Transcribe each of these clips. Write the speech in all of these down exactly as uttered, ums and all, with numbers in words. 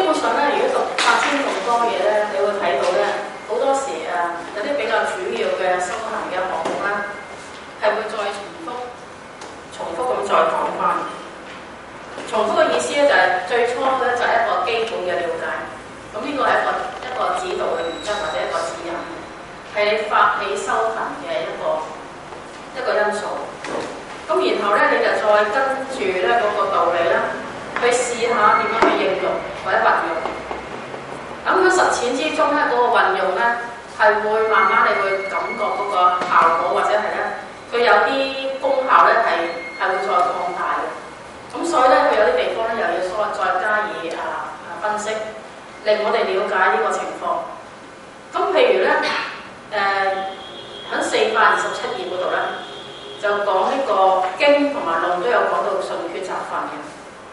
本上咧，如果讀八千頌多嘢咧，你會睇到咧，好多時誒、呃、有啲比較主要嘅修行嘅項目咧，係會再重複、重複咁再講翻。重複嘅意思咧，就係、是、最初咧就係、是、一個基本嘅了解。咁呢個係一個一個指導嘅原則或者一個指引，係你發起修行嘅一個一個因素。咁然後咧，你就再跟住咧嗰個道理咧，去試下點樣去應用或者運用。咁喺實踐之中咧，嗰、那個運用咧係會慢慢你會感覺嗰個效果，或者係咧佢有啲功效咧係係會再擴大嘅。咁所以咧，佢有啲地方咧又要再再加以啊分析，令我哋了解呢個情況。咁譬如咧，誒喺四百二十七頁嗰度咧，就講呢個經同埋論都有講到順決擇分嘅。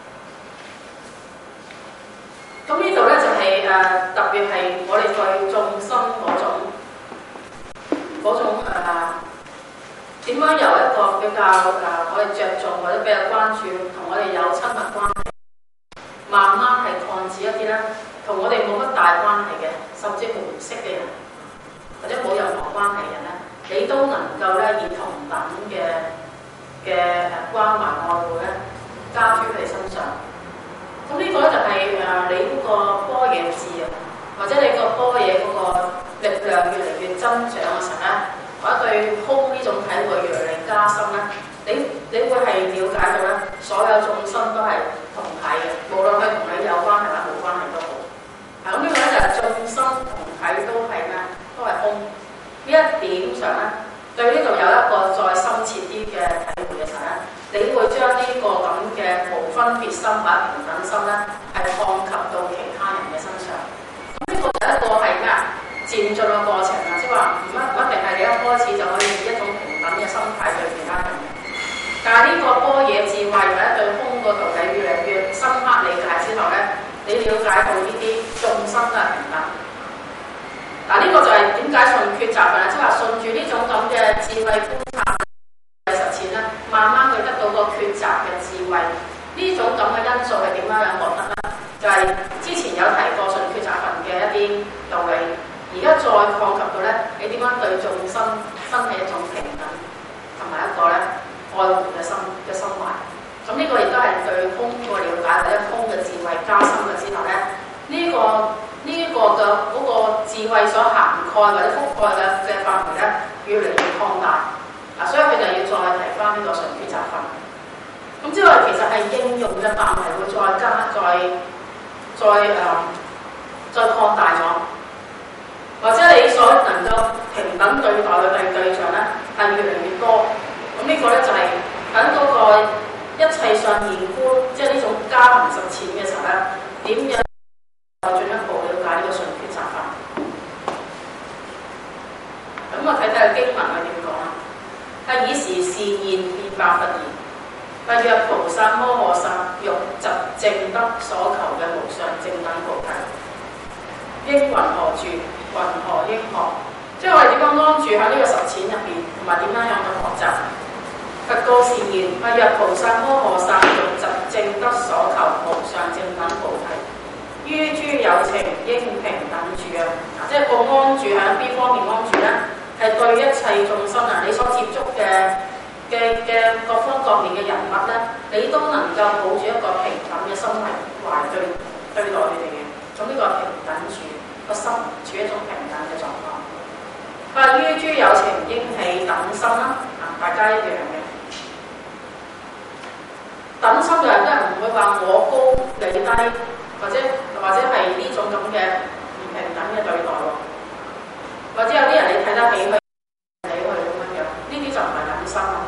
咁呢度咧就係、是、誒、呃、特別係我哋對眾生嗰種嗰種誒點樣由一個比較誒、呃、我哋着重或者比較關注同我哋有親密關係，慢慢係擴展一啲咧，同我哋冇乜大關係嘅，甚至乎唔識嘅人，或者冇任何關係嘅人咧，你都能夠咧以同等嘅嘅誒關懷愛護咧加諸佢哋身上。咁呢個咧就係、是、誒、呃、你嗰個般若智啊，或者你個般若嗰個力量越嚟越增長嘅時候咧，或者對空呢種體會越嚟越加深咧，你你會係了解到咧，所有眾生都係同體嘅，無論佢同你有關係或者冇關係都好。啊咁呢個咧就係眾生同體都係咩？都係空。呢一點上咧，對呢度有一個再深切啲嘅體會嘅時候咧，你會將呢個咁嘅無分別心或者平等心咧，係擴及到其他人嘅身上。咁呢個就一個係咩啊？漸進嘅過程啊，即係話唔一唔一定係你一開始就可以以一種平等嘅心態對其他人嘅。但係呢個般若智慧或者對空個道理越嚟越深刻理解之後咧，你了解到呢啲眾生嘅平等。嗱，呢個就係點解順決擇分啦，即係話順住呢種咁嘅智慧觀察嘅實踐咧，慢慢去得到個抉擇嘅智慧。呢種咁嘅因素係點樣樣獲得咧？就係、是、之前有提過順決擇分嘅一啲道理，而家再擴及到咧，你點樣對眾生生起一種平等同埋一個咧愛護嘅心嘅心懷。咁呢個亦都係對空個了解或者空嘅智慧加深咗之後咧，呢、這個呢一、這個嘅嗰、那個智慧所涵蓋或者覆蓋嘅嘅範圍咧，越嚟越擴大。嗱，所以佢就要再提翻呢個順決擇分。咁之後其實係應用嘅範圍會再加、再再誒、呃、再擴大咗，或者你所能夠平等對待嘅對對象咧，係越嚟越多。咁呢個咧就係喺嗰個一切上現觀，即係呢種加行實踐嘅時候咧，點樣再進一步了解呢個順決擇分？咁我睇睇個經文係點講啊？係以時示現變化佛言：不若菩薩摩訶薩欲疾證得所求嘅無上正等菩提，應云何住？云何應學？即係我哋點樣安住喺呢個實踐入邊，同埋點樣樣去學習？佛告示言：不若菩薩摩訶薩欲疾證得所求無上正等菩提，於諸有情應平等住啊！即係個安住喺邊方面安住咧？係對一切眾生啊，你所接觸嘅嘅嘅各方各面嘅人物咧，你都能夠抱住一個平等嘅心懷對對待佢哋嘅。咁呢個平等住個心處一種平等嘅狀況。話於諸有情應起等心啦，啊，大家一樣嘅。等心嘅人都係唔會話我高你低，或者或者係呢種咁嘅唔平等嘅對待喎。或者有啲人你睇得起佢，理佢咁樣樣，呢啲就唔係等心啦。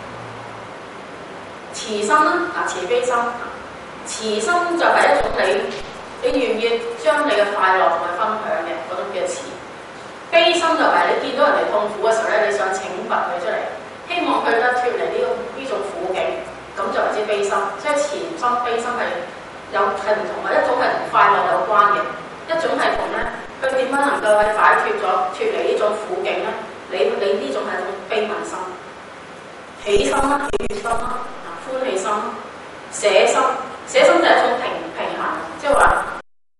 慈心啦，啊，慈悲心，慈心就係一種你你願意將你嘅快樂同佢分享嘅嗰種嘅慈。悲心就係你見到人哋痛苦嘅時候咧，你想懲罰佢出嚟，希望佢咧脫離呢個呢種苦境，咁就為之悲心。即係慈心、悲心係有係唔同嘅，一種係同快樂有關嘅，一種係同咧佢點樣能夠係擺脫咗脫離呢種苦境咧？你你呢種係一種悲憫心、喜心啦、喜悅心啦、歡喜心、捨心。捨心就係一種平平衡，即係話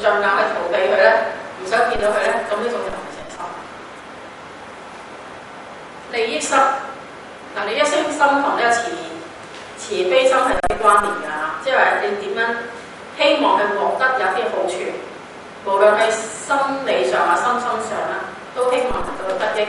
盡量去逃避佢咧，唔想見到佢咧，咁呢種就唔係誠心。利益心嗱，利益心心同呢個慈慈悲心係有啲關聯㗎，即係話你點樣希望去獲得有啲好處，無論係心理上啊、心身上啦，都希望能夠得益。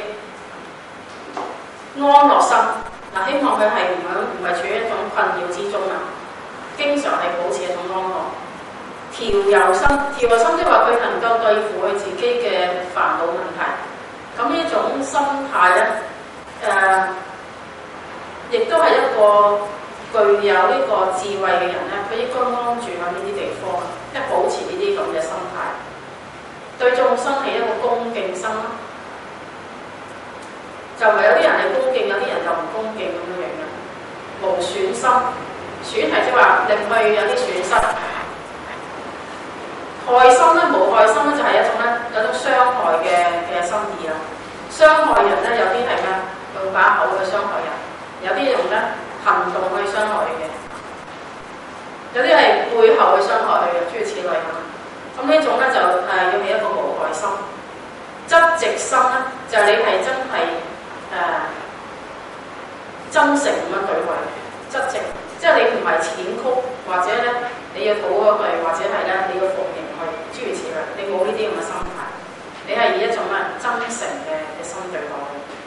安樂心嗱，希望佢係唔響唔係處於一種困擾之中啊，經常係保持一種安樂。調柔心，調柔心即係話佢能夠對付佢自己嘅煩惱問題。咁呢種心態咧，誒、呃，亦都係一個具有呢個智慧嘅人咧，佢應該安住喺呢啲地方，即係保持呢啲咁嘅心態，對眾生起一個恭敬心。就唔係有啲人係恭敬，有啲人就唔恭敬咁樣樣嘅。無損心，損係即係話令佢有啲損失。害心咧，無害心咧就係一種咧有種傷害嘅嘅心意啦。傷害人咧有啲係咩？用把口去傷害人，有啲用咧行動去傷害嘅，有啲係背後去傷害佢嘅，諸如此類咁。咁呢種咧就係要起一個無害心。質直心咧就係、是、你係真係。誒、呃、真誠咁樣對佢，質直，即係你唔係淺曲，或者咧你要討咗佢，或者係咧你要服刑佢，諸如此類，你冇呢啲咁嘅心態，你係以一種咧真誠嘅嘅心對待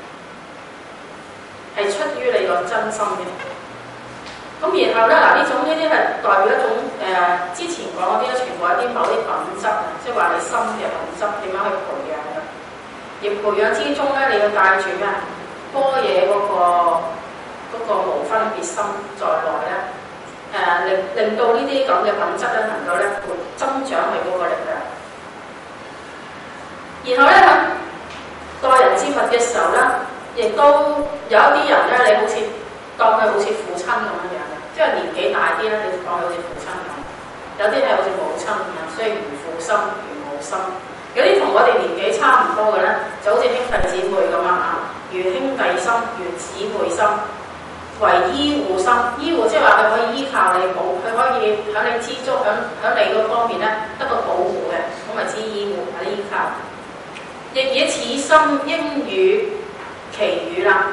佢，係出於你個真心嘅。咁然後咧嗱，呢種呢啲係代表一種誒、呃、之前講嗰啲咧，全部係啲某啲品質啊，即係話你心嘅品質點樣去培養嘅。而培養之中咧，你要帶住咩？般若嗰個嗰、嗰個無分別心在內咧，誒、呃、令令到呢啲咁嘅品質咧，能夠咧增長佢嗰個力量。然後咧喺待人接物嘅時候咧，亦都有一啲人咧，你好似當佢好似父親咁樣樣嘅，即係年紀大啲咧，你當佢好似父親咁；有啲係好似母親咁樣，所以如父心如母心。有啲同我哋年紀差唔多嘅咧，就好似兄弟姊妹咁啊，如兄弟心，如姊妹心，為依護心。依護即係話佢可以依靠你保，佢可以喺你之中，喺喺你嗰方面咧得到保護嘅，咁咪知依護，係依靠。亦以此心應與其語啦。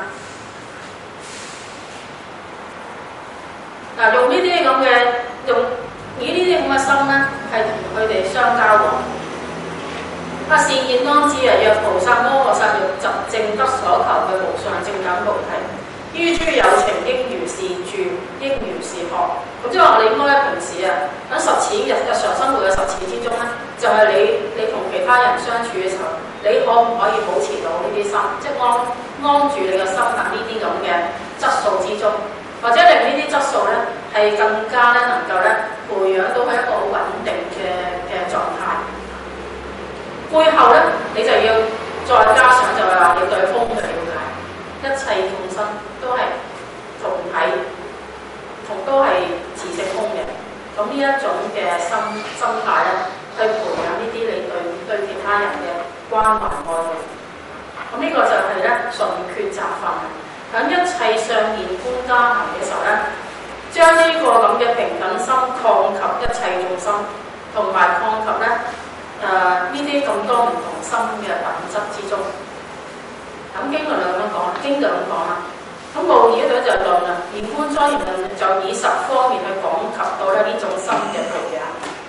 嗱，用呢啲咁嘅，用以呢啲咁嘅心咧，係同佢哋相交往。啊！善現當知啊！若菩薩摩訶薩欲疾證得所求嘅無上正等菩提，於諸有情應如是住，應如是學。咁即係話我哋應該咧平時啊喺實踐日日常生活嘅實踐之中咧，就係、是、你你同其他人相處嘅時候，你可唔可以保持到呢啲心，即係安安住你嘅心喺呢啲咁嘅質素之中，或者令呢啲質素咧係更加咧能夠咧培養到佢一個好穩定嘅嘅狀態。背後咧，你就要再加上就係話你對空嘅了解，一切眾生都係同體，同都係自性空嘅。咁呢一種嘅心心態咧，去培養呢啲你對對其他人嘅關懷愛嘅。咁呢個就係咧順決擇分。喺一切相現觀加行嘅時候咧，將呢個咁嘅平等心擴及一切眾生，同埋擴及咧。誒呢啲咁多唔同心嘅品質之中，咁經論就咁樣講，經就咁講啦。咁無疑嗰度就論啦，而觀莊嚴論就以十方面去講及到咧呢種心嘅培養。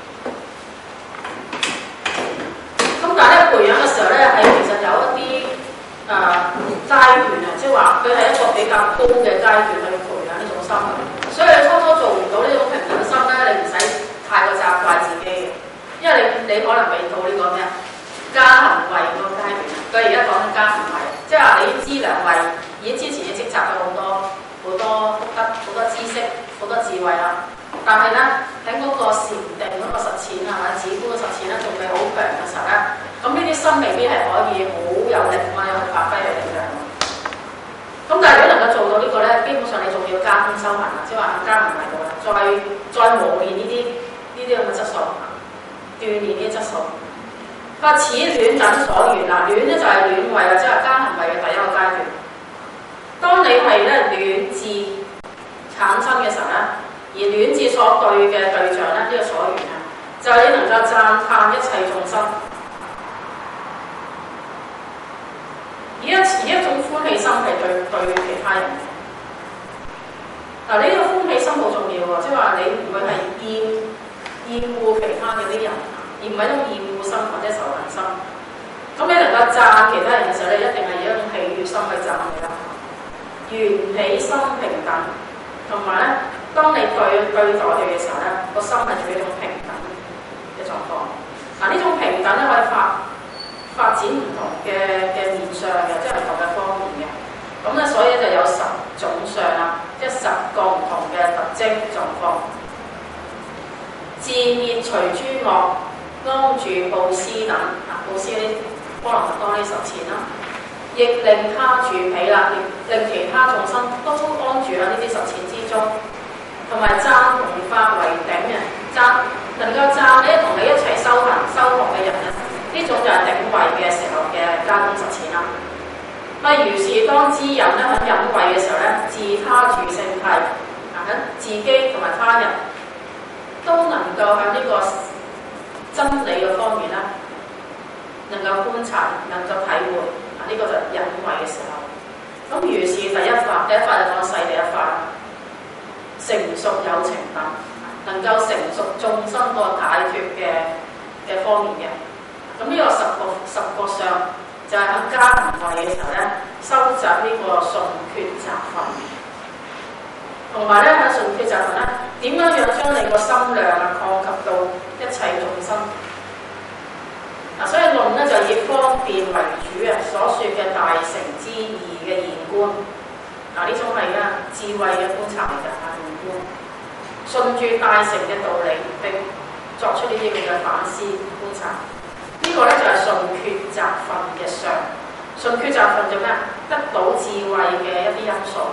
咁但係咧培養嘅時候咧，係其實有一啲誒、呃、階段啊，即係話佢係一個比較高嘅階段去培養呢種心。所以你初初做唔到呢種平等心咧，你唔使太過責怪自己嘅。因為你你可能未到呢個咩啊加行位嗰個階段，佢而家講緊加行位，即係話你資糧位已經之前已經積集咗好多好多福德、好多知識、好多智慧啦。但係咧喺嗰個禪定嗰個實踐啊，或者止觀嘅實踐咧，仲未好強嘅時候咧，咁呢啲心未必係可以好有力咁樣去發揮嘅力量。咁但係如果能夠做到呢個咧，基本上你仲要加空修行啊，即係話加行位度啦，再再磨練呢啲呢啲咁嘅質素。鍛鍊呢啲質素，發此戀等所緣嗱，戀咧就係戀位或者係加行位嘅第一個階段。當你係咧戀智產生嘅時候咧，而戀智所對嘅對象咧，呢、這個所緣啊， 就係你能夠讚歎一切眾生，以一以一種歡喜心係對對其他人嘅。嗱，呢個歡喜心好重要喎，即係話你唔會係厭厭惡其他嘅啲人，而唔係一種厭惡心或者仇恨心。咁你能夠讚其他人嘅時候，你一定係以一種喜悅心去讚佢啦。緣起心平等，同埋咧，當你對對待佢嘅時候咧，個心係處於一種平等嘅狀況。嗱，呢種平等咧可以發發展唔同嘅嘅面相嘅，即係唔同嘅方面嘅。咁咧，所以就有十種相啦，即係十個唔同嘅特徵狀況。自滅除諸惡，安住布施等。嗱，布施呢，波羅蜜多呢十善啦。亦令他住彼啦，亦令其他眾生都安住喺呢啲十善之中，同埋讚同法為頂嘅讚，能夠讚你同你一齊修行修學嘅人咧，呢種就係頂位嘅時候嘅加工實踐啦。例如是當知人咧喺忍位嘅時候咧，自他住聖諦，啊喺自己同埋他人都能夠喺呢個真理嘅方面咧，能夠觀察，能夠體會。呢個就忍位嘅時候，咁如是第一法，第一法就講世第一法，成熟有情等，能夠成熟眾生個解脫嘅嘅方面嘅。咁呢個十個十個相就係喺加行位嘅時候咧，收集呢個順決集分，同埋咧喺順決集分咧，點樣樣將你個心量啊擴及到一切眾生。嗱，所以論咧就以方便為主啊，所說嘅大乘之義嘅現觀，嗱呢種係啊智慧嘅觀察嚟嘅啊現觀，順住大乘嘅道理並作出呢啲咁嘅反思觀察，這個、呢個咧就係、是、順決集分嘅相，順決集分就咩啊？得到智慧嘅一啲因素。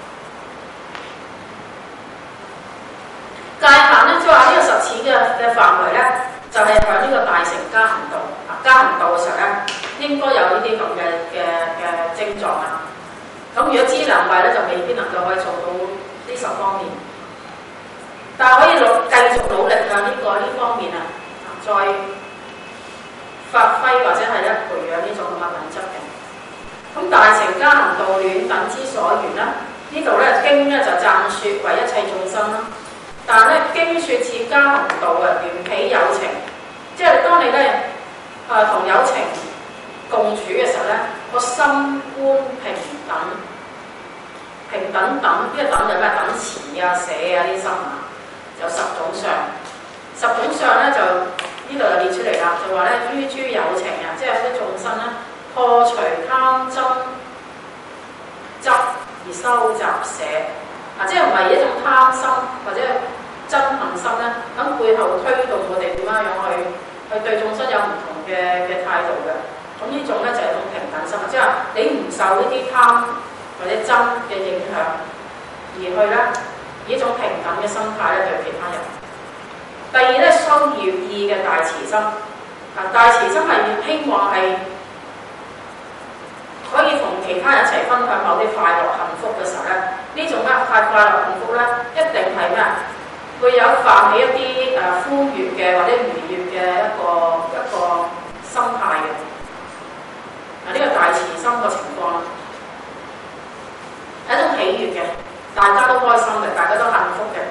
界限咧，即係話呢個實踐嘅嘅範圍咧。就係喺呢個大乘加行道，啊加行道嘅時候咧，應該有呢啲咁嘅嘅嘅症狀啊。咁如果資糧位咧，就未必能夠可以做到呢十方面，但係可以努繼續努力向呢、這個呢方面啊，再發揮或者係咧培養呢種咁嘅品質嘅。咁大乘加行道暖等之所緣啦，呢度咧經咧就讚説為一切眾生啦。但係咧，經説此加行道啊，緣起有情，即係當你咧誒同有情共處嘅時候咧，個心觀平等，平等等呢個等就咩？等持啊、捨啊啲心啊，有十種相。十種相咧就呢度就列出嚟啦，就話咧於諸有情啊，即係啲眾生咧破除貪憎執而修習捨。啊，即係唔係一種貪心或者憎恨心咧，喺背後推動我哋點樣樣去去對眾生有唔同嘅嘅態度嘅。咁呢種咧就係、是、一種平等心，即係你唔受呢啲貪或者憎嘅影響，而去咧以一種平等嘅心態咧對其他人。第二咧，修業意嘅大慈心。啊，大慈心係希望係可以同其他人一齊分享某啲快樂幸福嘅時候咧，呢種咧快快樂幸福咧，一定係咩啊？會有泛起一啲誒歡悅嘅或者愉悅嘅一個一個心態嘅。啊，呢個大慈心個情況係一種喜悅嘅，大家都開心嘅，大家都幸福嘅。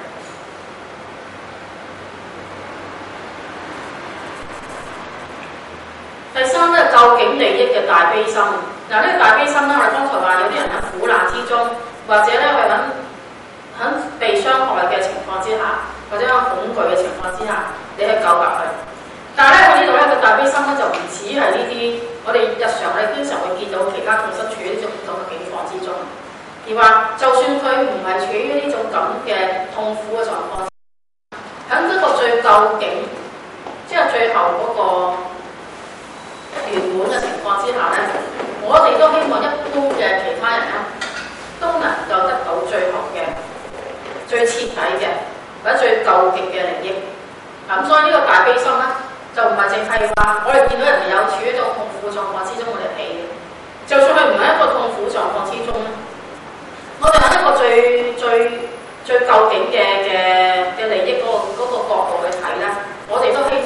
第三咧，究竟利益嘅大悲心。嗱，呢個大悲心咧，我哋剛才話有啲人喺苦難之中，或者咧係喺喺被傷害嘅情況之下，或者喺恐懼嘅情況之下，你去救拔佢。但係咧，喺呢度咧，個大悲心咧就唔止係呢啲，我哋日常我哋經常會見到其他眾生處於呢種咁嘅境況之中，而話就算佢唔係處於呢種咁嘅痛苦嘅狀況，喺呢個最究竟，即係最後嗰個圓滿嘅情況之下咧，我哋都希望一般嘅其他人咧都能夠得到最後嘅、最徹底嘅或者最究極嘅利益。咁、嗯、所以呢個大悲心咧，就唔係淨係話我哋見到人哋有處於一種痛苦狀況之中，我哋起嘅。就算佢唔係一個痛苦狀況之中咧，我哋喺一個最最最究竟嘅嘅嘅利益嗰、嗰個嗰個角度去睇咧，我哋都希望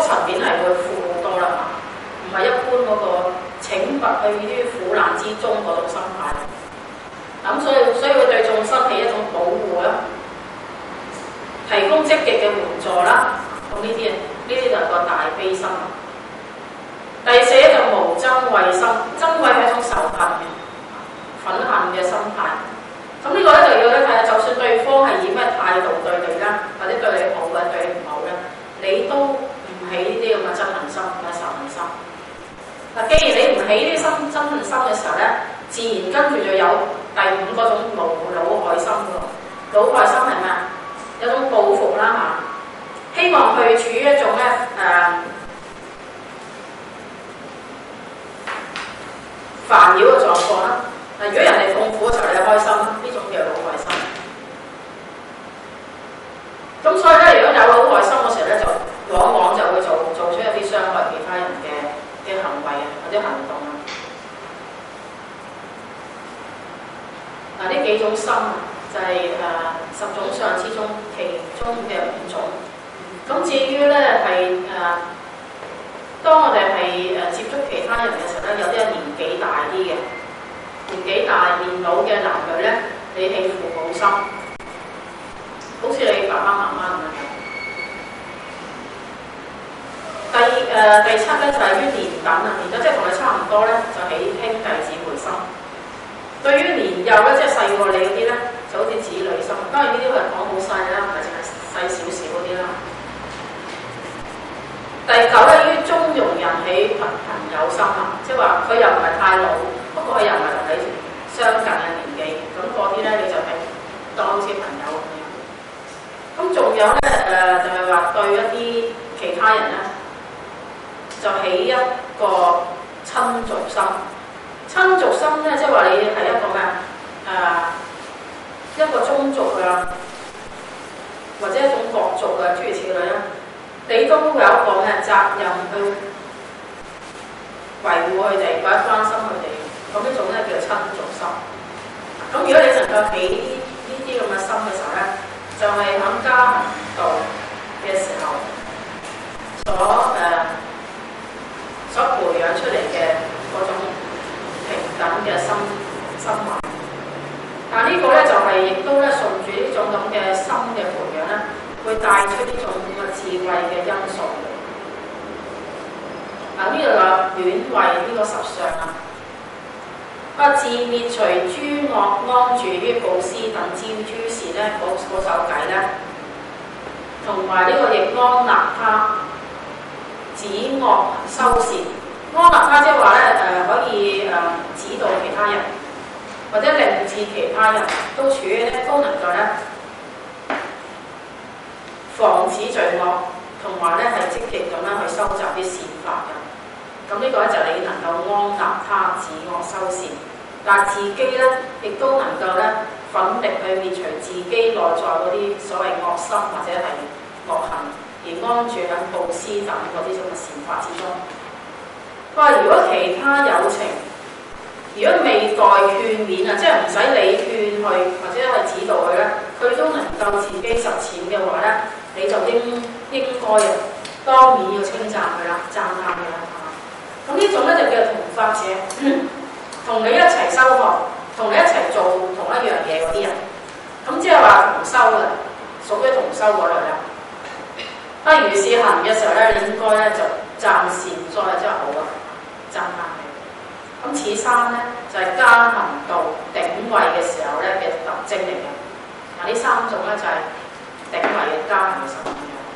層面係會闊好多啦，唔係一般嗰個請拔去於苦難之中嗰種心態。咁所以所以佢對眾生係一種保護啦，提供積極嘅援助啦。咁呢啲呢啲就係個大悲心。第四就無憎恚心，憎恚係一種仇恨嘅、憤恨嘅心態。咁呢個咧就要咧睇下，就算對方係以咩態度對你啦，或者對你好嘅，對你唔好咧，你都唔起呢啲咁嘅憎恨心同埋仇恨心。嗱，既然你唔起呢啲憎憎恨心嘅時候咧，自然跟住就有第五嗰種惱惱害心喎。惱害心係咩啊？有種報復啦嚇，希望去處於一種咧誒、呃、煩擾嘅狀況啦。嗱，如果人哋痛苦嘅時候，你開心，呢種叫惱害心。咁所以咧，如果有惱害心嘅時候咧，就往往就會做做出一啲傷害其他人嘅嘅行為啊，或者行動啊。嗱，呢幾種心就係、是、誒、呃、十種相之中其中嘅五種。咁至於咧係誒，當我哋係誒接觸其他人嘅時候咧，有啲係年紀大啲嘅。年紀大年老嘅男女咧，你起父母心，好似你爸爸媽媽咁樣。第誒、呃、第七咧就係、是、於年等啊，年等即係同你差唔多咧，就起兄弟姊妹心。對於年幼咧，即係細過你嗰啲咧，就好似子女心。當然呢啲係講好細啦，唔係淨係細少少嗰啲啦。第九咧，於中庸人起朋朋友心啊，即係話佢又唔係太老。不過佢又唔係同你相近嘅年紀，咁嗰啲咧你就係當好似朋友咁樣。咁仲有咧誒、呃，就係、是、話對一啲其他人咧，就起一個親族心。親族心咧，即係話你係一個咩誒、呃、一個宗族啊，或者一種國族啊，諸如此類啦，你都有一個咩責任去維護佢哋或者關心佢哋。咁呢種咧叫親族心。咁如果你能夠起呢啲咁嘅心嘅時候咧，就係、是、喺家行道嘅時候所誒、呃、所培養出嚟嘅嗰種平等嘅心心懷。但係呢個咧就係、是、亦都咧順住呢種咁嘅心嘅培養咧，會帶出呢種咁嘅智慧嘅因素。嗱，呢度話戀為呢個十相啊。啊！自滅除諸惡，安住於布施等之諸事咧，嗰嗰首偈咧，同埋呢個亦安立他，止惡修善。安立他即係話咧誒，可以誒、呃、指導其他人，或者令至其他人都處於咧都能夠咧防止罪惡，同埋咧係積極咁樣去收集啲善法嘅。咁呢個咧就係你能夠安立他，止惡修善，但係自己咧亦都能夠咧奮力去滅除自己內在嗰啲所謂惡心或者係惡行，而安住喺布施等嗰啲咁嘅善法之中。不過如果其他有情，如果未待勸勉啊，即係唔使你勸佢或者係指導佢咧，佢都能夠自己實踐嘅話咧，你就應應該啊當面要稱讚佢啦，讚歎佢啦。咁呢種咧就叫同法者，同、嗯、你一齊修學，同你一齊做同一樣嘢嗰啲人，咁即係話同修嘅，屬於同修嗰類啦。啊，如是行嘅時候咧，你應該咧就讚善哉，真係好啊，讚歎佢。咁此三咧就係、是、加行道頂位嘅時候咧嘅特徵嚟嘅。嗱，呢三種咧就係、是、頂位嘅加行嘅時候。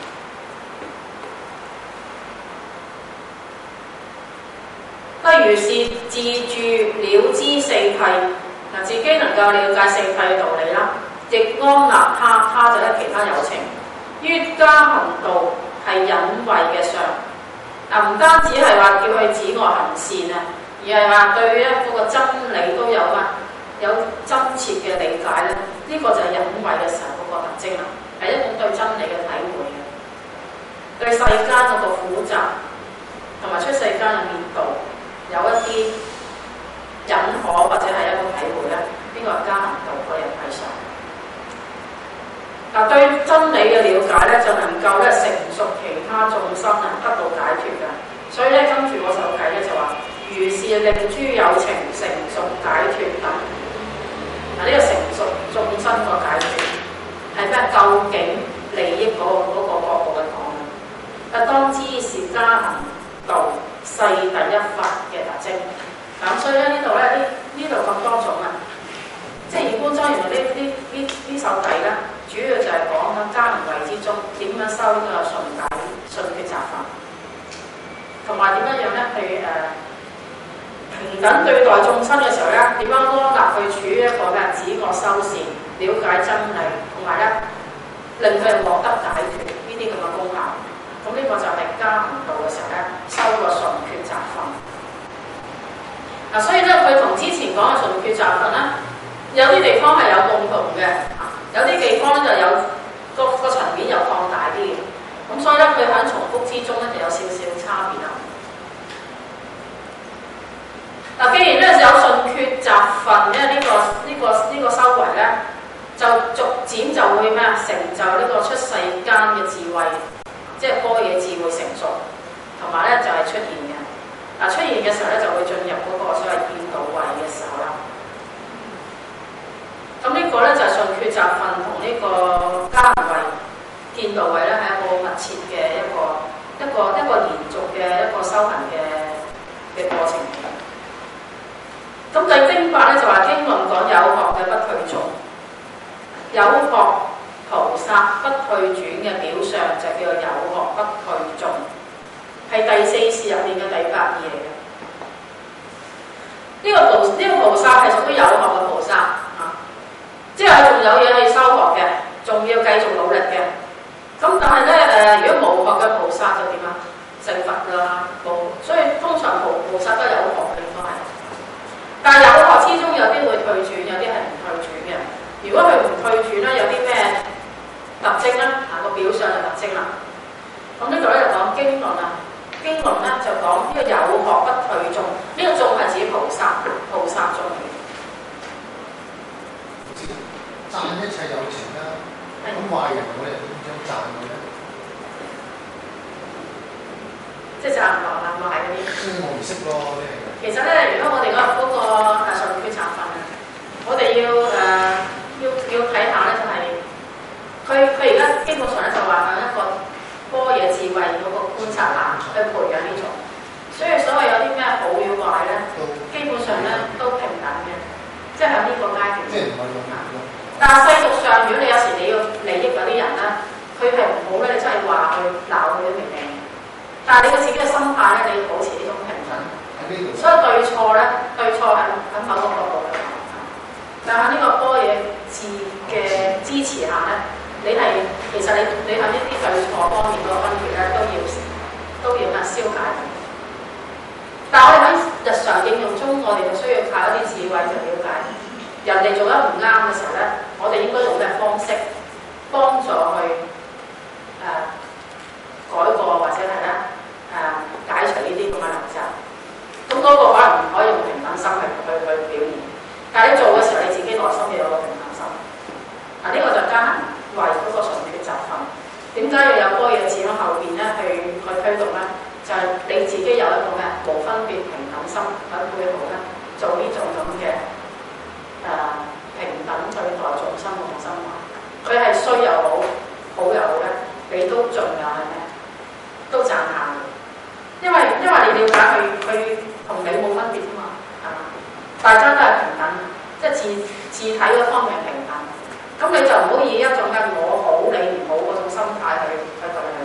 不如是自住了知四諦，嗱，自己能夠了解四諦嘅道理啦，亦安立他，他就係其他有情。於加行道係忍位嘅上，嗱，唔單止係話叫佢止惡行善啊，而係話對於嗰個真理都有啊有真切嘅理解咧，呢、這個就係忍位嘅時候嗰個特徵啦，係一種對真理嘅體會嘅，對世間嗰個苦集同埋出世間嘅滅道。有一啲忍可或者係一個體會咧，呢個係加行道個人體上。嗱，對真理嘅嘅了解咧，就能夠咧成熟其他眾生啊，得到解脫嘅。所以咧，跟住我就計咧就話，如是令諸有情成熟解脫等。嗱、啊，呢、這個成熟眾生個解脫係咩？究竟利益嗰、那個嗰、那個角度去講嘅。啊，當知是加行道世第一法嘅特徵。咁、啊、所以咧呢度咧呢呢度咁多種啊，即係現觀莊嚴呢呢呢呢首偈咧，主要就係講喺加行位之中點樣修呢個順解順決擇法，同埋點樣樣咧去誒、呃、平等對待眾生嘅時候咧，點樣安立去處於一個嘅止惡修善、了解真理，同埋咧令佢哋獲得解脫呢啲咁嘅功效。咁呢個就係加行道嘅時候咧，修個順決擇法。嗱、啊，所以咧佢同之前講嘅順決擇法咧，有啲地方係有共同嘅，有啲地方咧就有個個層面又擴大啲嘅。咁所以咧佢喺重複之中咧就有少少差別啦。嗱、啊，既然咧有順決擇分咧，呢、這個呢、這個呢、這個修為咧，就逐漸就會咩啊成就呢個出世間嘅智慧，即係般若智慧成熟，同埋咧就係、是、出現嘅。嗱、啊、出現嘅時候咧就會進入嗰個所謂見道位嘅時候啦。咁呢個咧就係順決擇分同呢個加行位、見道位咧係一個密切嘅一個一個一個連續嘅一個修行嘅嘅過程。咁第經法咧就話經論講有學嘅不退眾，有學菩薩不退轉嘅表象就叫做有學不退眾，係第四事入邊嘅第八義嚟嘅。呢、這個菩呢、這個菩薩係屬於有學嘅菩薩啊，即係仲有嘢去修學嘅，仲要繼續努力嘅。咁但係咧誒，如果無學嘅菩薩就點啊？成佛啦，冇。所以通常菩菩薩都有學嘅，應該係。但係有學之中有啲會退轉，有啲係唔退轉嘅。如果佢唔退轉咧，有啲咩特徵咧？啊，個表象嘅特徵啦。咁呢度咧就講經論啊，經論咧就講呢個有學不退眾，呢、這個眾係指菩薩，菩薩眾嚟。 讚一切有情啦，咁壞人我哋點樣讚佢咧？ 即係讚唔落啦，壞嗰啲。 嗯，我唔識咯，呢係。 其實咧，如果我哋嗰嗰個誒順決擇分啊，我哋要誒、呃、要要睇下咧，就係佢佢而家基本上咧就話向一個般若智慧嗰個觀察眼去培養呢種，所以所謂有啲咩好與壞咧，基本上咧都平等嘅，即係喺呢個階段。即係唔係用眼咯？但係世俗上，如果你有時你要利益嗰啲人咧，佢係唔好咧，你真係話佢鬧佢都明明。但係你個自己嘅心態咧，你要保持呢種平等。所以對錯咧，對錯係喺某個角度嚟講，但喺呢個般若智嘅支持下咧，你係其實你你喺呢啲對錯方面嗰個分別咧，都要都要啊消解。但係我哋喺日常應用中，我哋就需要靠一啲智慧去了解人哋做得唔啱嘅時候咧，我哋應該用咩方式幫助去誒、呃、改過或者係咧誒解除呢啲咁嘅陋習。咁嗰個可能唔可以用平等心去去去表現，但係你做嘅時候，你自己內心要有個平等心。嗱、啊，呢、這個就加行為嗰個順決擇分。點解要有般若智喺後邊咧去去推動咧？就係、是、你自己有一個咩無分別平等心喺背後咧，做呢種咁嘅誒平等對待眾生嘅心懷。佢係衰又好，好又好咧，你都盡量係咩？都讚下嘅，因為因為你了解佢佢。同你冇分別啫嘛，係嘛？大家都係平等，即係自自體嗰方面平等。咁你就唔好以一種嘅我好你唔好嗰種心態去去對佢。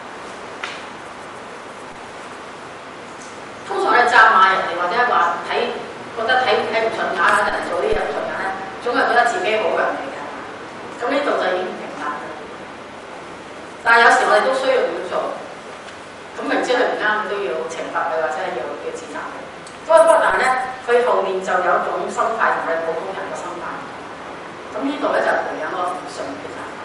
通常咧責罵人哋或者係話睇覺得睇睇唔順眼啦，人哋做啲嘢唔順眼咧，總係覺得自己好人嚟嘅。咁呢度就已經唔平等啦。但係有時我哋都需要咁做。咁明知佢唔啱，都要懲罰佢，或者係要要指責佢。不過不但咧，佢後面就有一種心態同佢普通人嘅心態。咁呢度咧就培養一個順決擇分。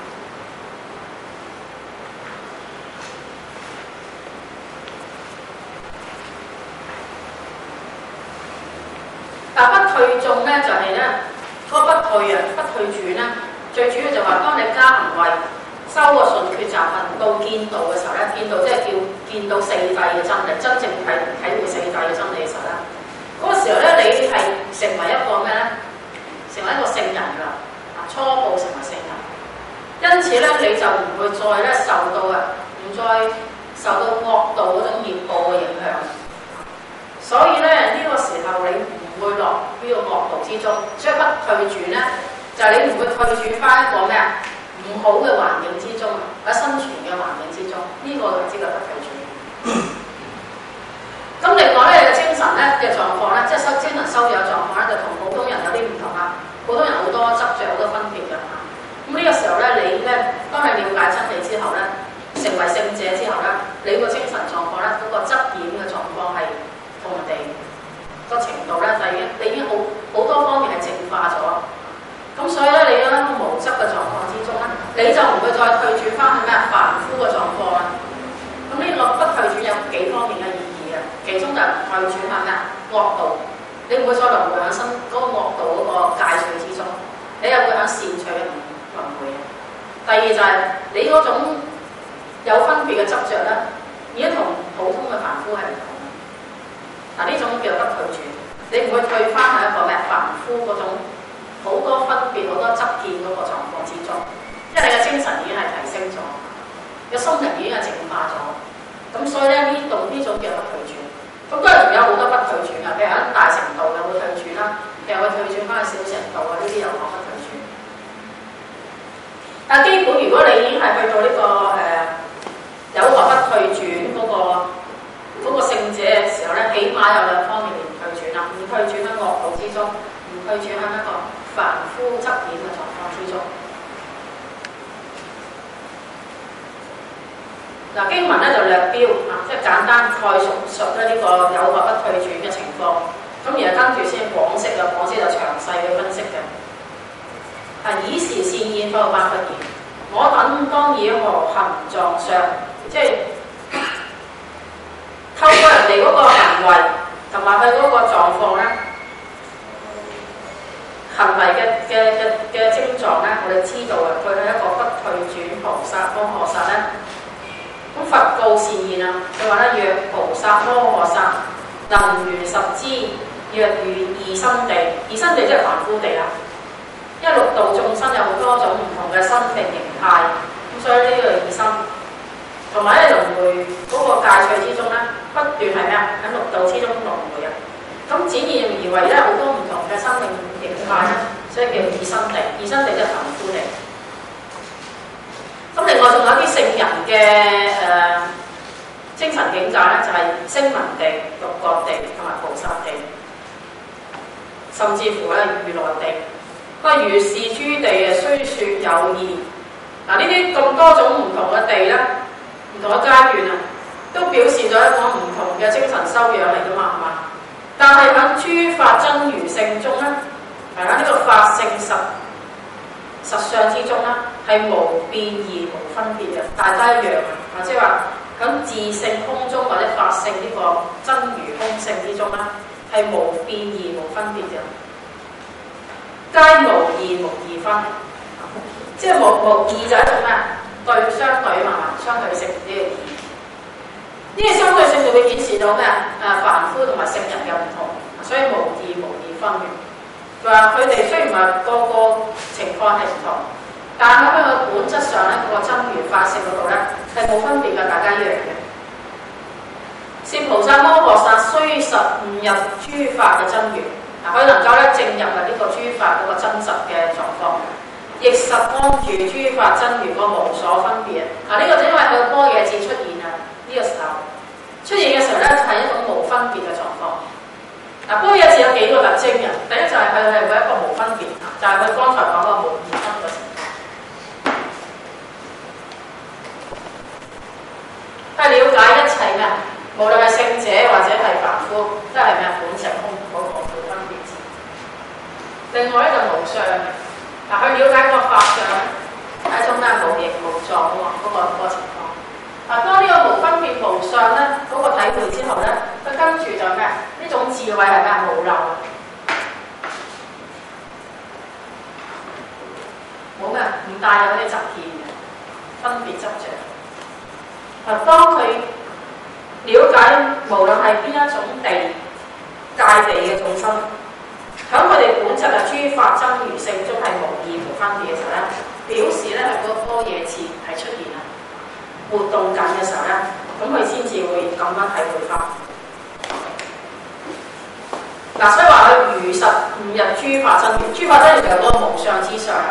但不退眾咧，就係咧嗰個不退啊，不退轉咧，最主要就話當你加行位修個順決集行到見道嘅時候咧，見道即係叫見到四諦嘅真理，真正係體會四諦嘅真理嘅時候咧，嗰、那個時候咧，你係成為一個咩咧？成為一個聖人㗎，啊初步成為聖人，因此咧你就唔會再咧受到啊，唔再受到惡道嗰種業報嘅影響。所以咧呢、這個時候你唔會落呢個惡道之中，所以不退轉咧，就係、是、你唔會退轉翻一個咩啊？唔好嘅環境之中，或者生存嘅環境之中，呢、這個就知道不退轉。咁另外咧，你嘅精神咧嘅狀況咧，即係修精神修養狀況咧，就同普通人有啲唔同啦。普通人好多執着，好多分別嘅。咁呢個時候咧，你咧當你了解真理之後咧，成為聖者之後咧，你個精神狀況咧，嗰、那個執染嘅狀況係同人哋個程度咧，就已經你已經好好多方面係淨化咗。咁所以咧，你喺無執嘅狀況之中咧，你就唔會再退轉翻去咩凡夫嘅狀況啦。咁呢個不退轉有幾方面嘅意義嘅，其中就係退轉係咩惡道，你唔會再輪迴喺生嗰個惡道嗰個界水之中，你又會喺善趣嘅輪迴。第二就係、是、你嗰種有分別嘅執着咧，已經同普通嘅凡夫係唔同。嗱，呢種叫不退轉，你唔會退翻去一個咩凡夫嗰種。好多分別、好多執見嗰個狀況之中，因為你嘅精神已經係提升咗，個心靈已經係淨化咗，咁所以咧呢度呢種叫不退轉。咁當然有好多不退轉嘅，譬如喺大乘道又會退轉啦，又會退轉翻去小乘道啊，呢啲又講不退轉。但基本如果你已經係去到呢、這個誒、呃、有學不退轉嗰、那個嗰、那個聖者嘅時候咧，起碼有兩方面唔退轉啦，唔退轉喺惡道之中，唔退轉喺一個凡夫執染嘅狀況之中。嗱，經文咧就略標啊，即係簡單概述述咧呢個有學不退轉嘅情況。咁然後跟住先廣釋啊，廣釋就詳細嘅分析嘅。啊，以時善現，復有百不言。我等當以何行狀相？即係透過人哋嗰個行為同埋佢嗰個狀況咧。行為嘅嘅嘅嘅症狀咧，我哋知道啊，佢係一個不退轉菩薩摩訶薩咧。咁佛告善現啊，佢話咧：若菩薩摩訶薩能如實知，若如異生地，異生地即係凡夫地啦。因為六道眾生有好多種唔同嘅生命形態，咁所以呢個異生同埋喺輪迴嗰個界趣之中咧，不斷係咩啊？喺六道之中輪迴啊！咁展現而為咧，好多唔同嘅生命形態咧，所以叫異生地。異生地即係凡夫地。咁另外仲有啲聖人嘅誒、呃、精神境界咧，就係、是、聲聞地、獨覺地同埋菩薩地，甚至乎咧如來地。不過如是諸地啊，雖說有異。嗱，呢啲咁多種唔同嘅地咧，唔同嘅階段啊，都表示咗一個唔同嘅精神修養嚟㗎嘛，係嘛？但係喺諸法真如性中咧，係啦，呢個法性實實相之中咧，係無變異無分別嘅，大家一樣啊！即係話喺自性空中或者法性呢個真如空性之中咧，係無變異無分別嘅，皆無異無二分。即係無無異就係一種咩啊？對相對嘛，相對性呢個異。呢個相對性就會顯示到咩啊？誒，凡夫同埋聖人嘅唔同，所以無異無二分嘅。佢話佢哋雖然話個個情況係唔同，但係喺個本質上咧，個真如法性嗰度咧係冇分別嘅，大家一樣嘅。是菩薩摩訶薩雖實悟入諸法嘅真如，嗱佢能夠咧證入啊呢個諸法嗰個真實嘅狀況，亦實安住諸法真如個無所分別。嗱、這、呢個就因為佢個般若智出現啊，呢、這個時候出現嘅時候咧係一種無分別嘅狀況。嗱，般若智有幾個特徵嘅，第一就係佢係會一個無分別，就係、是、佢剛才講個無二分嘅情況。係了解一切咩？無論係聖者或者係凡夫，都係咩？本性空嗰個無分別智。另外咧就無相嘅，嗱佢了解個法相咧係一種咩？無形無狀喎，嗰、那個嗰個情況。嗱，當呢個無分別無相咧嗰、那個體會之後咧，佢跟住就咩？呢種智慧係咩？無漏，冇咩？唔帶有啲雜念嘅。 分別執着。嗱，當佢了解無論係邊一種地界地嘅眾生，喺佢哋本質係諸法真如性中係無異無分別嘅時候咧，表示咧係嗰個般若智係出現啦，活動緊嘅時候咧，咁佢先至會咁樣體會翻。嗱，所以話佢如實悟入諸法真如，諸法真如就係嗰個無相之上。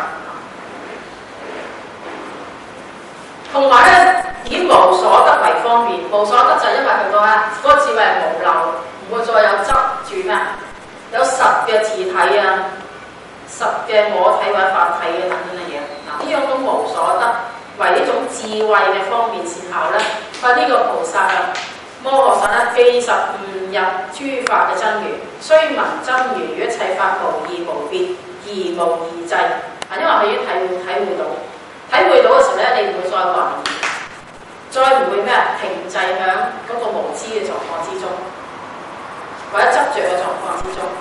同埋咧，以無所得為方便，無所得就係因為佢個咧嗰個智慧係無漏，唔會再有執住咩，有實嘅自體啊、實嘅我體或者法體嘅等等嘅嘢。嗱，呢種咁無所得為呢種智慧嘅方便善巧咧，佢呢個菩薩啊、摩訶薩咧，既實悟入諸法嘅真如，雖聞真如與一切法無異無別，而無異滯。啊，因為佢已經體會體會到。體會到嘅時候咧，你唔會再懷疑，再唔會咩停滯喺嗰個無知嘅狀況之中，或者執着嘅狀況之中。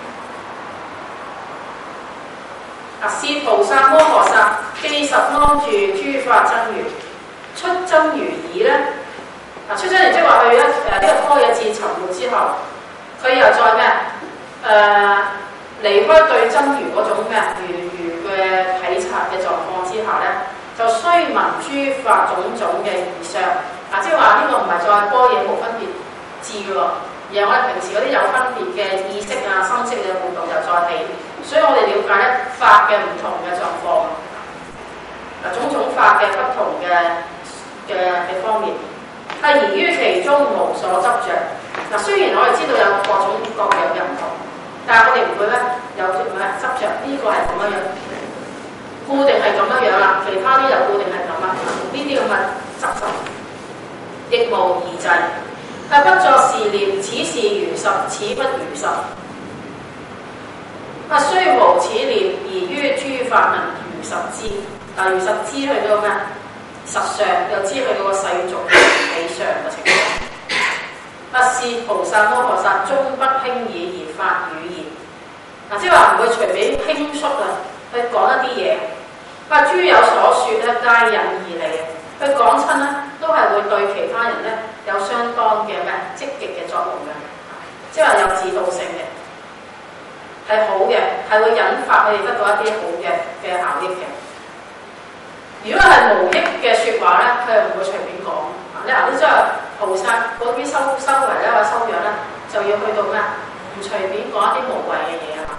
啊，是菩薩摩訶薩既實安住諸法真如，出真如已咧。啊，出真如即係話佢咧誒呢個般若智沉沒之後，佢又再咩誒、呃、離開對真如嗰種咩如如嘅體察嘅狀況之下咧，就雖聞諸法種種嘅異相。嗱，即係話呢個唔係再般若無分別智嘅喎，而係我哋平時嗰啲有分別嘅意識啊、心識嘅活動就再起，所以我哋了解咧法嘅唔同嘅狀況，嗱種種法嘅不同嘅嘅嘅方面，係而於其中無所執着。嗱，雖然我哋知道有各種各樣嘅唔同，但係我哋唔會咧有咩執着，呢、這個係咁樣樣，固定係咁樣樣啦，其他啲又固定係咁啦，呢啲咁嘅執着，亦無異滯。係不作是念，此是如實，此不如實。啊，雖無此念，而於諸法能如實知。嗱，如實知去到咩？實相又知佢嗰個世俗理上嘅情況。啊，是菩薩摩訶薩終不輕易而發語言。嗱，即係話唔會隨便輕率啊，去講一啲嘢。啊，諸有所說咧，皆引而嚟。佢講親咧，都係會對其他人咧有相當嘅咩積極嘅作用嘅，即係話有指導性嘅，係好嘅，係會引發佢哋得到一啲好嘅嘅效益嘅。如果係無益嘅説話咧，佢又唔會隨便講。你嗱，呢即係菩薩嗰啲修修為咧或者修養咧，就要去到咩？唔隨便講一啲無謂嘅嘢啊嘛。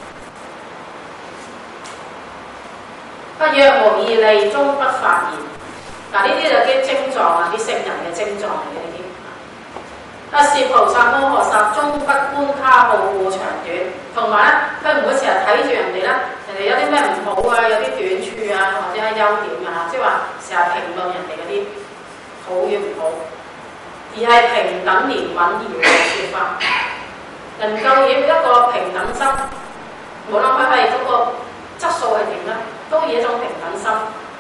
不若無義利，終不發言。嗱，呢啲就啲症狀啊，啲聖人嘅症狀嚟嘅呢啲。啊，是菩薩摩訶薩終不觀他好惡長短，同埋咧，佢唔會成日睇住人哋咧，人哋有啲咩唔好啊，有啲短處啊，或者係優點啊，即係話成日評論人哋嗰啲好與唔好，而係平等憐憫而嚟説法，能夠以一個平等心，無論佢係嗰個質素係點咧，都以一種平等心。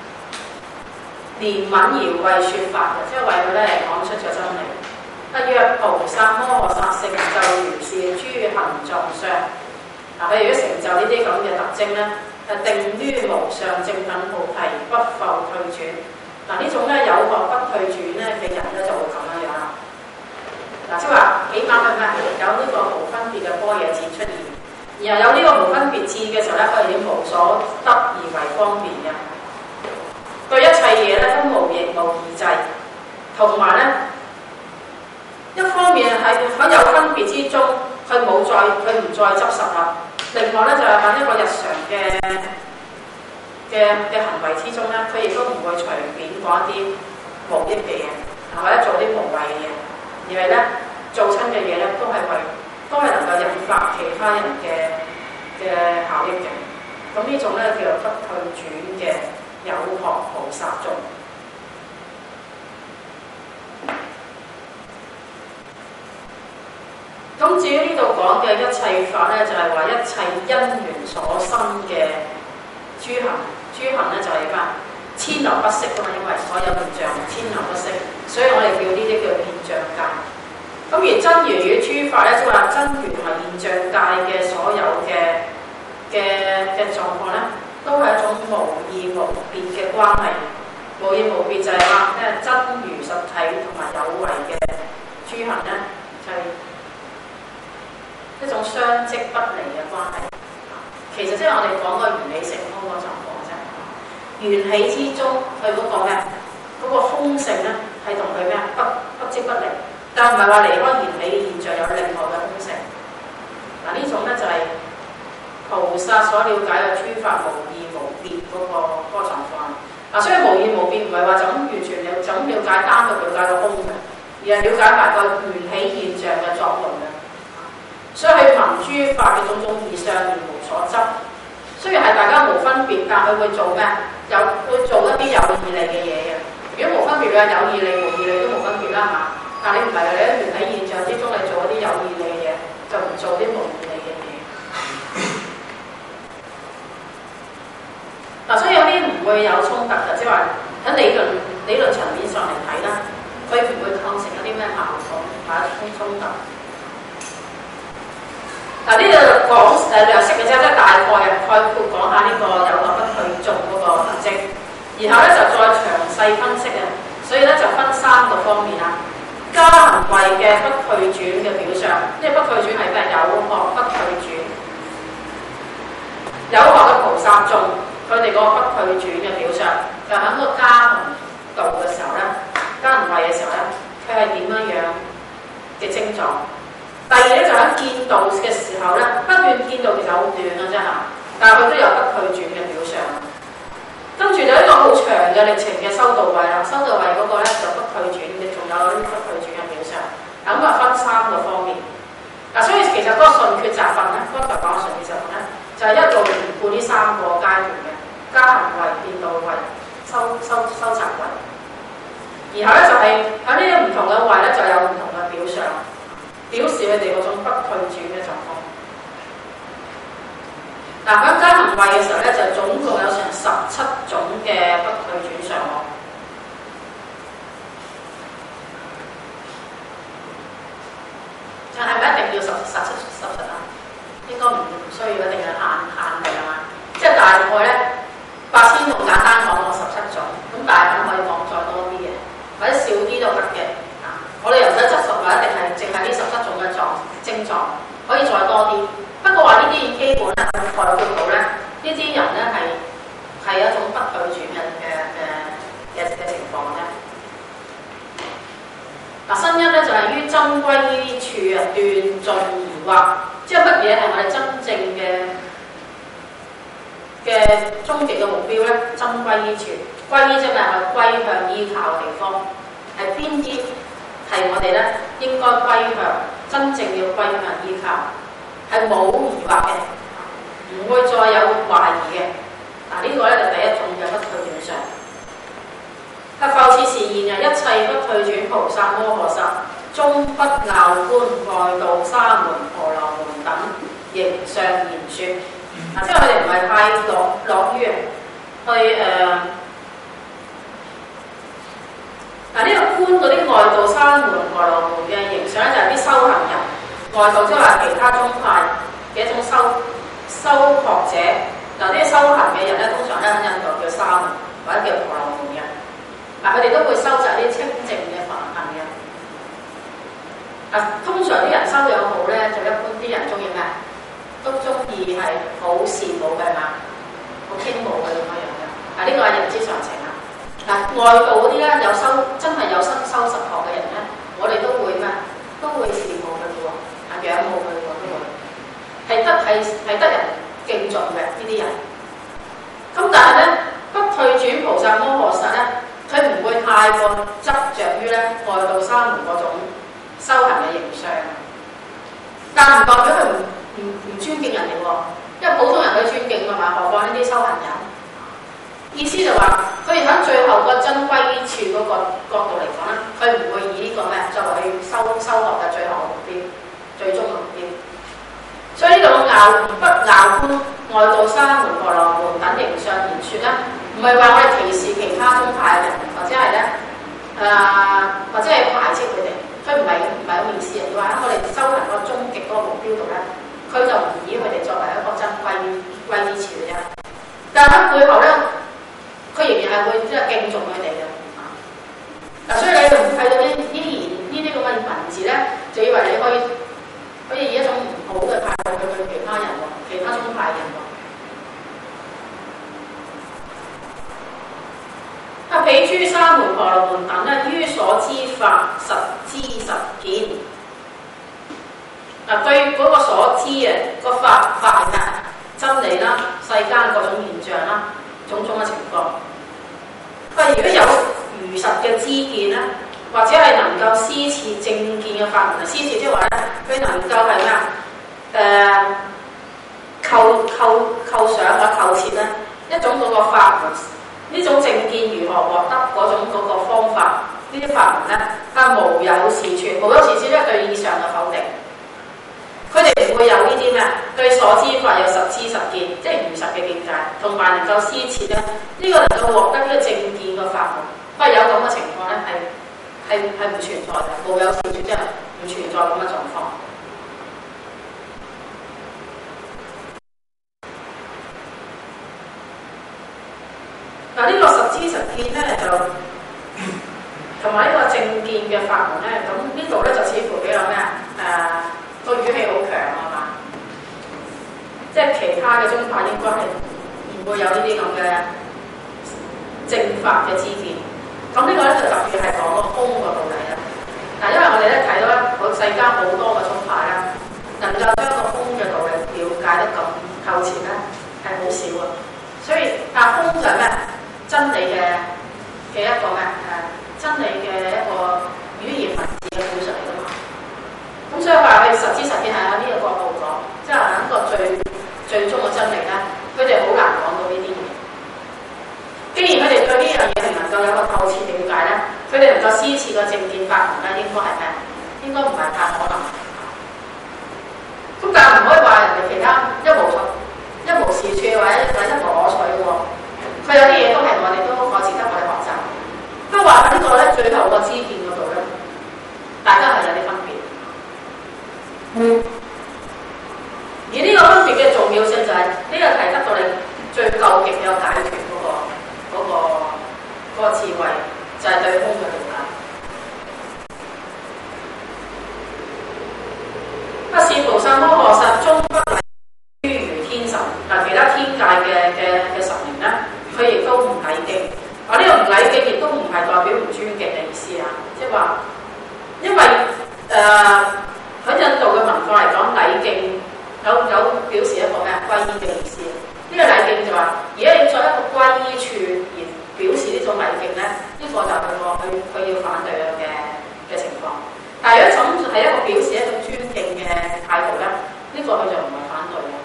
憐憫而為説法嘅，即係為佢咧嚟講出咗真理。啊，若菩薩摩訶薩成就如是諸行狀相，嗱，佢如果成就呢啲咁嘅特徵咧，係定於無上正等菩提，不復退轉。嗱，呢種咧有學不退轉咧嘅人咧就會咁樣樣啦。嗱，即係話起碼係咩？有呢個無分別嘅般若智出現，然後有呢個無分別智嘅時候咧，佢係要無所得而為方便嘅。對一切嘢咧都無異無異滯，同埋咧一方面係喺有分別之中，佢冇再佢唔再執實啦。另外咧就係喺一個日常嘅嘅嘅行為之中咧，佢亦都唔會隨便講一啲無益嘅嘢，或者做啲無謂嘅嘢，而係咧做親嘅嘢咧都係為都係能夠引發其他人嘅嘅效益嘅。咁呢種咧叫做不退轉嘅。有學菩薩眾。咁至於呢度講嘅一切法咧，就係、是、話一切因緣所生嘅諸行，諸行咧就係咩？千流不息噶嘛，因為所有現象千流不息，所以我哋叫呢啲叫現象界。咁而真如與諸法咧，即係話真如同埋現象界嘅所有嘅嘅嘅狀況咧，都係一種無異無別嘅關係。 無異無別就係話咩真如實體同埋有為嘅諸行咧，就係、是、一種相即不離嘅關係。其實即係我哋講個緣起成空嗰狀況啫。緣起之中，佢嗰個咩嗰、那個空性咧，係同佢咩不不即不離，但唔係話離開緣起嘅現象有另外嘅空性。嗱、啊、呢種咧就係、是、菩薩所了解嘅諸法無異無別嗰、那個嗰、那個狀況。嗱、啊，所以無異無別唔係話就咁完全了，就咁了解單獨了解個空嘅，而係了解埋個緣起現象嘅作用嘅。所以佢憑諸法嘅種種異相而無所執。雖然係大家無分別，但佢會做咩？有會做一啲有義利嘅嘢嘅。如果無分別嘅有義利無義利都無分別啦，係嘛？但你唔係你喺緣起現象之中，你做一啲有義利嘅嘢，就唔做啲無義利嘅嘢。嗱，所以有啲唔會有衝突嘅，即係話喺理論理論層面上嚟睇啦，佢唔會構成一啲咩矛盾或者衝衝突。嗱，呢度講誒略識嘅啫，即係大概嘅概括講下呢個有學不退眾嗰個特徵，然後咧就再詳細分析嘅，所以咧就分三個方面啦。加行位嘅不退轉嘅表象，即係不退轉係咩？有學不退轉，有學嘅菩薩眾。佢哋嗰個不退轉嘅表象，就喺嗰個加行道嘅時候咧，加行位嘅時候咧，佢係點樣樣嘅症狀？第二咧就喺見道嘅時候咧，不斷見道其實好短嘅啫嚇，但係佢都有不退轉嘅表象。跟住就一個好長嘅歷程嘅修道位啦，修道位嗰個咧就不退轉嘅，仲有啲不退轉嘅表象。咁啊分三個方面。嗱，所以其實嗰個順決集分咧，嗰個講順決集分咧，就係、是、一路連貫呢三個階段嘅。加行位、見道位、修修修習位，然後咧就係喺呢啲唔同嘅位咧，就有唔同嘅表象，表示佢哋嗰種不退轉嘅狀況。嗱，喺加行位嘅時候咧，就總共有成十七種嘅不退轉相喎。就係咪一定要十十七十七啊？應該唔需要一定係限限定係嘛？即係大概咧。八千同簡單講我十七種，咁但係咁可以講再多啲嘅，或者少啲都得嘅。啊，我哋又唔使執實話一定係淨係呢十七種嘅狀症狀，可以再多啲。不過話呢啲已經基本啦，概括到咧，呢啲人咧係係一種不退轉嘅嘅嘅嘅情況啫。嗱，新一咧就係、是、於真歸依處啊，斷盡疑惑，即係乜嘢係我哋真正嘅嘅終極嘅目標咧，真歸依處，歸依即係我哋歸向依靠嘅地方，係邊啲係我哋咧應該歸向，真正要歸向依靠，係冇疑惑嘅，唔會再有懷疑嘅。嗱、這個、呢個咧就第一種嘅不退轉相。啊，復次示現啊，一切不退轉菩薩摩訶薩，終不樂觀外道沙門婆羅門等形相言說。嗱，即係佢哋唔係太樂樂於去誒，嗱呢個觀嗰啲外道沙門婆羅門嘅形象咧，就係啲修行人，外道即係話其他宗派嘅一種修修學者。嗱，啲修行嘅人咧，通常咧喺印度叫沙門或者叫婆羅門嘅。嗱，佢哋都會收集啲清淨嘅梵行嘅。嗱，通常啲人修養好咧，就一般啲人中意咩？都中意係好羨慕嘅嘛，好傾慕嘅咁樣樣嘅。嗱，呢個係人之常情啊。嗱，外道嗰啲咧有修真係有心修實學嘅人咧，我哋都會咩？都會羨慕佢嘅喎，啊仰慕佢嘅喎，都會係得係係得人敬重嘅呢啲人。咁但係咧，不退轉菩薩摩訶薩咧，佢唔會太過執着於咧外道沙門嗰種修行嘅形象，但唔代表佢唔唔唔尊敬人哋喎，因為普通人佢尊敬㗎嘛，何況呢啲修行人。意思就話，佢哋喺最後個真歸依處嗰個角度嚟講咧，佢唔會以呢個咩作為去修修學嘅最後目標、最終目標。所以呢度樂不樂觀外道沙門婆羅門等形相言說咧，唔係話我哋歧視其他宗派嘅人，或者係咧誒，或者係排斥佢哋。佢唔係唔係咁意思，而係話喺我哋修行個終極嗰個目標度咧，佢就唔以佢哋作為一個真歸歸依處嘅啫。但係喺背後咧，佢仍然係會即係敬重佢哋嘅， 其他宗派人喎。啊！彼諸沙門婆羅門等咧，於所知法實知實見。嗱，對嗰個所知嘅個法法嘅真理啦、世間各種現象啦、種種嘅情況。佢如果有如實嘅知見咧，或者係能夠施設正見嘅法門啊，施設即係話咧，佢能夠係咩啊？誒、呃，構構構想或者構設咧一種嗰個法門。呢種正見如何獲得嗰種嗰個方法？呢啲法門咧，啊無有是處，無有是處即係對以上嘅否定。佢哋唔會有呢啲咩？對所知法有實知實見，即係如實嘅見解，同埋能夠施設咧，呢、這個能夠獲得呢個正見嘅法門。不過有咁嘅情況咧，係係係唔存在嘅，無有是處即係唔存在咁嘅狀況。嗱，呢個實知實見咧就同埋呢個正見嘅法門咧，咁呢度咧就似乎比較咩啊？誒個語氣好強係嘛？即係其他嘅宗派應該係唔會有呢啲咁嘅正法嘅知見。咁呢個咧就特別係講個空個道理啦。嗱，因為我哋咧睇到咧，好世間好多個宗派啦，能夠將個空嘅道理了解得咁透徹咧，係好少啊。所以啊，空就係咩？真理嘅嘅一個咩誒？真理嘅一個語言文字嘅表述嚟㗎嘛。咁所以話佢實知實見係喺呢個角度講，即係喺一個最最終嘅真理咧，佢哋好難講到呢啲嘢。既然佢哋對呢樣嘢係能夠有個透徹了解咧，佢哋能夠施設個正見法門咧，應該係咩？應該唔係太可能。咁但係唔可以話人哋其他一無一無是處或者或者一無可取嘅喎。佢有啲嘢都係我哋都可值得我哋學習，不過話喺呢個咧最後個知見嗰度咧，大家係有啲分別。嗯。而呢個分別嘅重要性就係、是、呢、這個係得到你最究極有解決嗰、那個嗰、那個那個智慧，就係、是、對空嘅了解。不是菩薩摩訶薩終不禮於如天神。嗱，其他天界嘅嘅嘅神明咧。佢亦都唔禮敬，啊呢、這個唔禮敬亦都唔係代表唔尊敬嘅意思啊，即係話，因為誒喺、呃、印度嘅文化嚟講，禮敬有有表示一個咩皈依嘅意思。呢、這個禮敬就話，而家要作一個皈依處而表示呢種禮敬咧，呢、這個就係佢佢佢要反對嘅嘅情況。但係如果咁係一個表示一種尊敬嘅態度咧，呢、這個佢就唔係反對嘅。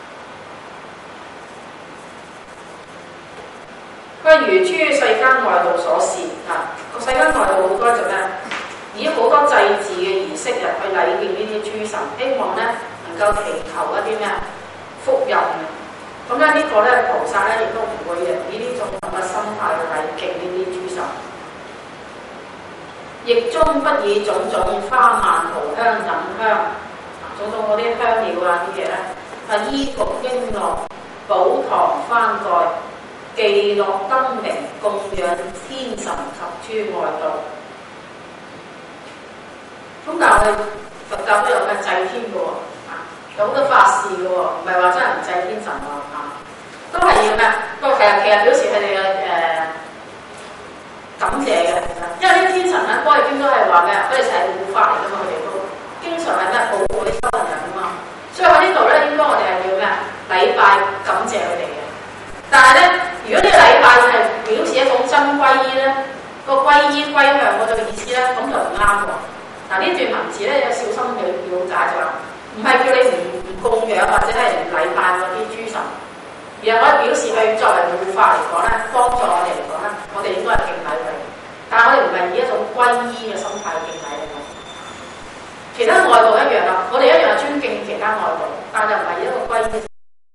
佢如諸世間外道所示啊，個世間外道好多就咩？以好多祭祀嘅儀式入去禮敬呢啲諸神，希望咧能夠祈求一啲咩福蔭嘅。咁咧呢個咧菩薩咧亦都唔會以呢種咁嘅心態去禮敬呢啲諸神，亦終不以種種花蔓塗香等香，種種嗰啲香料啊啲嘢咧，啊衣服瓔珞、寶堂幡蓋、伎樂燈明，供養天神及諸外道。咁但係我哋佛教都有嘅祭天嘅喎，啊有好多法事嘅喎，唔係話真係唔祭天神喎，啊都係要咩？都係其實表示佢哋嘅誒感謝嘅，因為啲天神咧，般若經都係話咩？佢哋成日護法嚟㗎嘛，佢哋都經常係咩保護啲修行人㗎嘛，所以喺呢度咧，應該我哋係要咩？禮拜感謝佢哋嘅。但係咧，如果呢個禮拜係表示一種真皈依咧，個皈依歸向嗰種意思咧，咁就唔啱喎。嗱呢段文字咧，要小心去了解就話，唔係叫你唔唔供養或者係唔禮拜嗰啲諸神，而係我哋表示佢作為護法嚟講咧，幫助我哋嚟講咧，我哋應該係敬禮佢。但係我哋唔係以一種皈依嘅心態敬禮佢。其他外道一樣啦，我哋一樣係尊敬其他外道，但就唔係以一個皈依。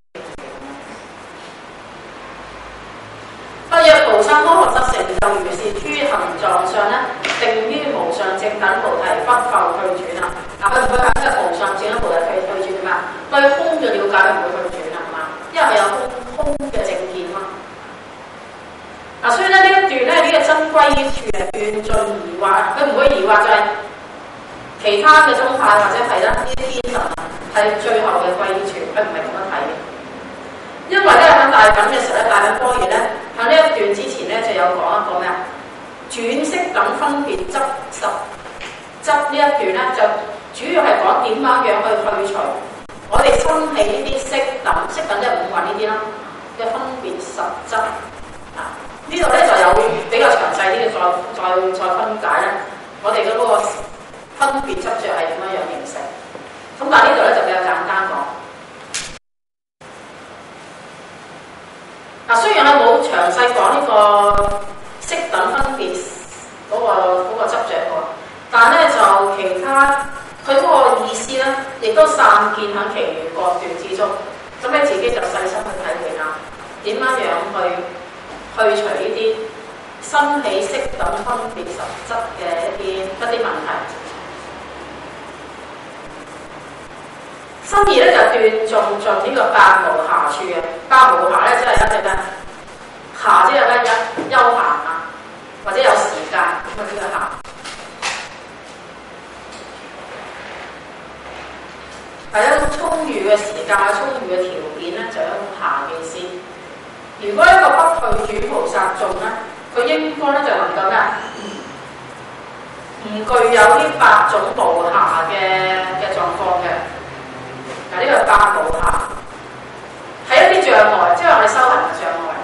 不若菩薩摩訶薩成就如是諸行狀相咧，定於無上正等菩提，不復退轉啊！嗱，佢唔會喺呢個無上正等菩提退退轉咩？對空嘅了解佢唔會退轉啊，係嘛？因為係有空空嘅正見嘛。嗱，所以咧呢一段咧呢、這個真皈依處係斷盡疑惑，佢唔會疑惑就係其他嘅宗派或者係咧呢啲天神係最後嘅皈依處，佢唔係咁樣睇。 緊嘅時候咧，大品般若咧喺呢一段之前咧就有講一個咩啊？轉色等分別執十執呢一段咧，就主要係講點樣樣去去除我哋生起呢啲色等，色等即係五蘊呢啲啦嘅分別十執啊。呢度咧就有比較詳細啲嘅再再再分解咧，我哋嘅嗰個分別執着係點樣樣形成。咁但係呢度咧就比較簡單講。嗱，雖然係冇詳細講呢個色等分別嗰、嗰個嗰、嗰個執著喎，但咧就其他佢嗰個意思咧，亦都散見喺其餘各段之中。咁你自己就細心去體會啦，點樣樣去去除呢啲生起色等分別十執嘅一啲一啲問題。心意咧就斷盡盡呢個八無暇處嘅，八無暇咧即係一隻咩？暇即係咩？一休閒啊，或者有時間咁啊，呢個暇係一種充裕嘅時間、充裕嘅條件咧，就係一種暇嘅意思。如果一個不退轉菩薩眾咧，佢應該咧就能夠咩？唔具有呢八種無暇嘅嘅狀況嘅。嗱，呢個八無暇係一啲障礙，即係我哋修行嘅障礙。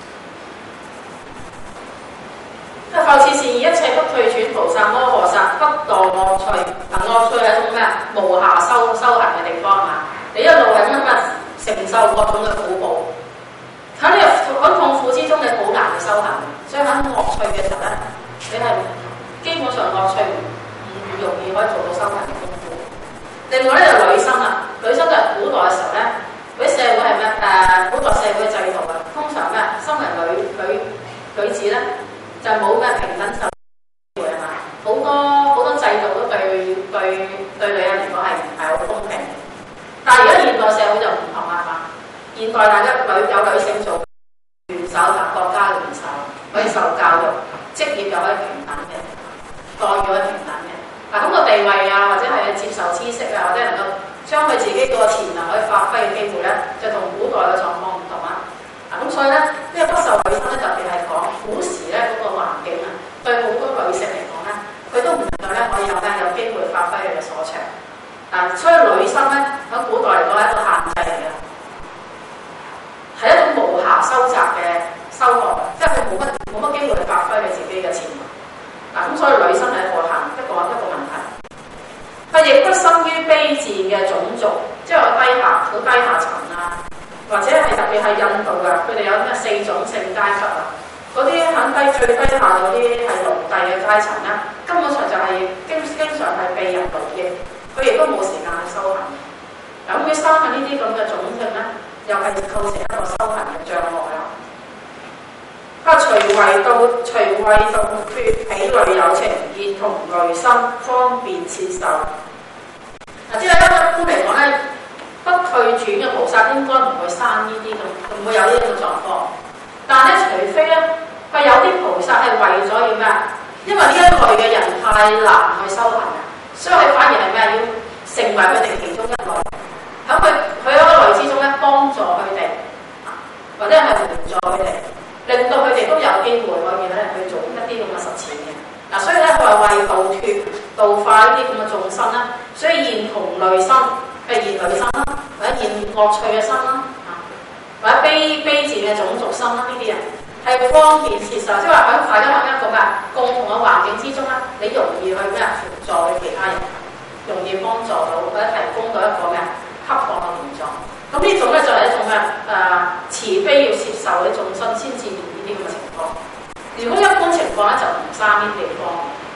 即係復次善意，一切不退轉菩薩摩訶薩，不墮惡趣。嗱，惡趣係一種咩啊？無暇修修行嘅地方啊！你一路係咁啊，承受各種嘅苦報。喺呢個喺痛苦之中，你好難去修行。所以喺惡趣嘅時候咧，你係基本上惡趣唔唔容易可以做到修行嘅功夫。另外咧就女生啊，女生就係古代嘅時候咧，嗰啲社會係咩？誒、呃，古代社會嘅制度啊，通常咩？身為女女女子咧，就冇咩平等受機會係嘛？好多好多制度都對對對女人嚟講係唔係好公平。但係而家現代社會就唔同啦嘛，現代大家女有女性做元首同國家嘅元首，可以受教育，職業又可以平等嘅，待遇可以平等嘅。嗱，咁個地位啊，或者係接受知識啊，或者能夠將佢自己個潛能可以發揮嘅機會咧，就同古代嘅狀況唔同啊。嗱，咁所以咧，呢個不受女生咧，特別係講古時咧嗰個環境啊，對好多女性嚟講咧，佢都唔能夠咧可以有咩有機會發揮佢嘅所長。嗱，所以女生咧喺古代嚟講係一個限制嚟嘅，係一種無暇收集嘅修學，即係佢冇乜冇乜機會去發揮佢自己嘅潛能。嗱，咁所以女生係一個限一個一個問題。佢亦不生於卑賤嘅種族，即係話低下好低下層啊，或者係特別係印度㗎，佢哋有咩四種性階級啊？嗰啲喺低最低下嗰啲係奴隸嘅階層咧，根本上就係經經常係被人奴役，佢亦都冇時間去修行。咁佢生下呢啲咁嘅種性咧，又係構成一個修行嘅障礙啦。啊！除為道，除為道決彼類有情，現同類心，方便切受。嗱，即係一般嚟講咧，不退轉嘅菩薩應該唔會生呢啲咁，唔會有呢種狀況。但係咧，除非咧，係有啲菩薩係為咗要咩？因為呢一類嘅人太難去修行嘅，所以佢反而係咩？要成為佢哋其中一類。喺佢佢喺一類之中咧，幫助佢哋，或者係援助佢哋。令到佢哋都有機會可以咧去做一啲咁嘅實踐嘅。嗱，所以咧佢話為度脫度化呢啲咁嘅眾生啦，所以現同類心，譬如現類心啦，或者現惡趣嘅心啦，啊，或者卑卑賤嘅種族心啦，呢啲人係方便接受，即係話喺大家喺一個咩共同嘅環境之中咧，你容易去咩輔助其他人，容易幫助到或者提供到一個咩恰當嘅援助。咁呢種咧就係一種咩誒慈悲要接受嘅眾生先至現呢啲咁嘅情況。如果一般情況咧就唔生呢啲地方。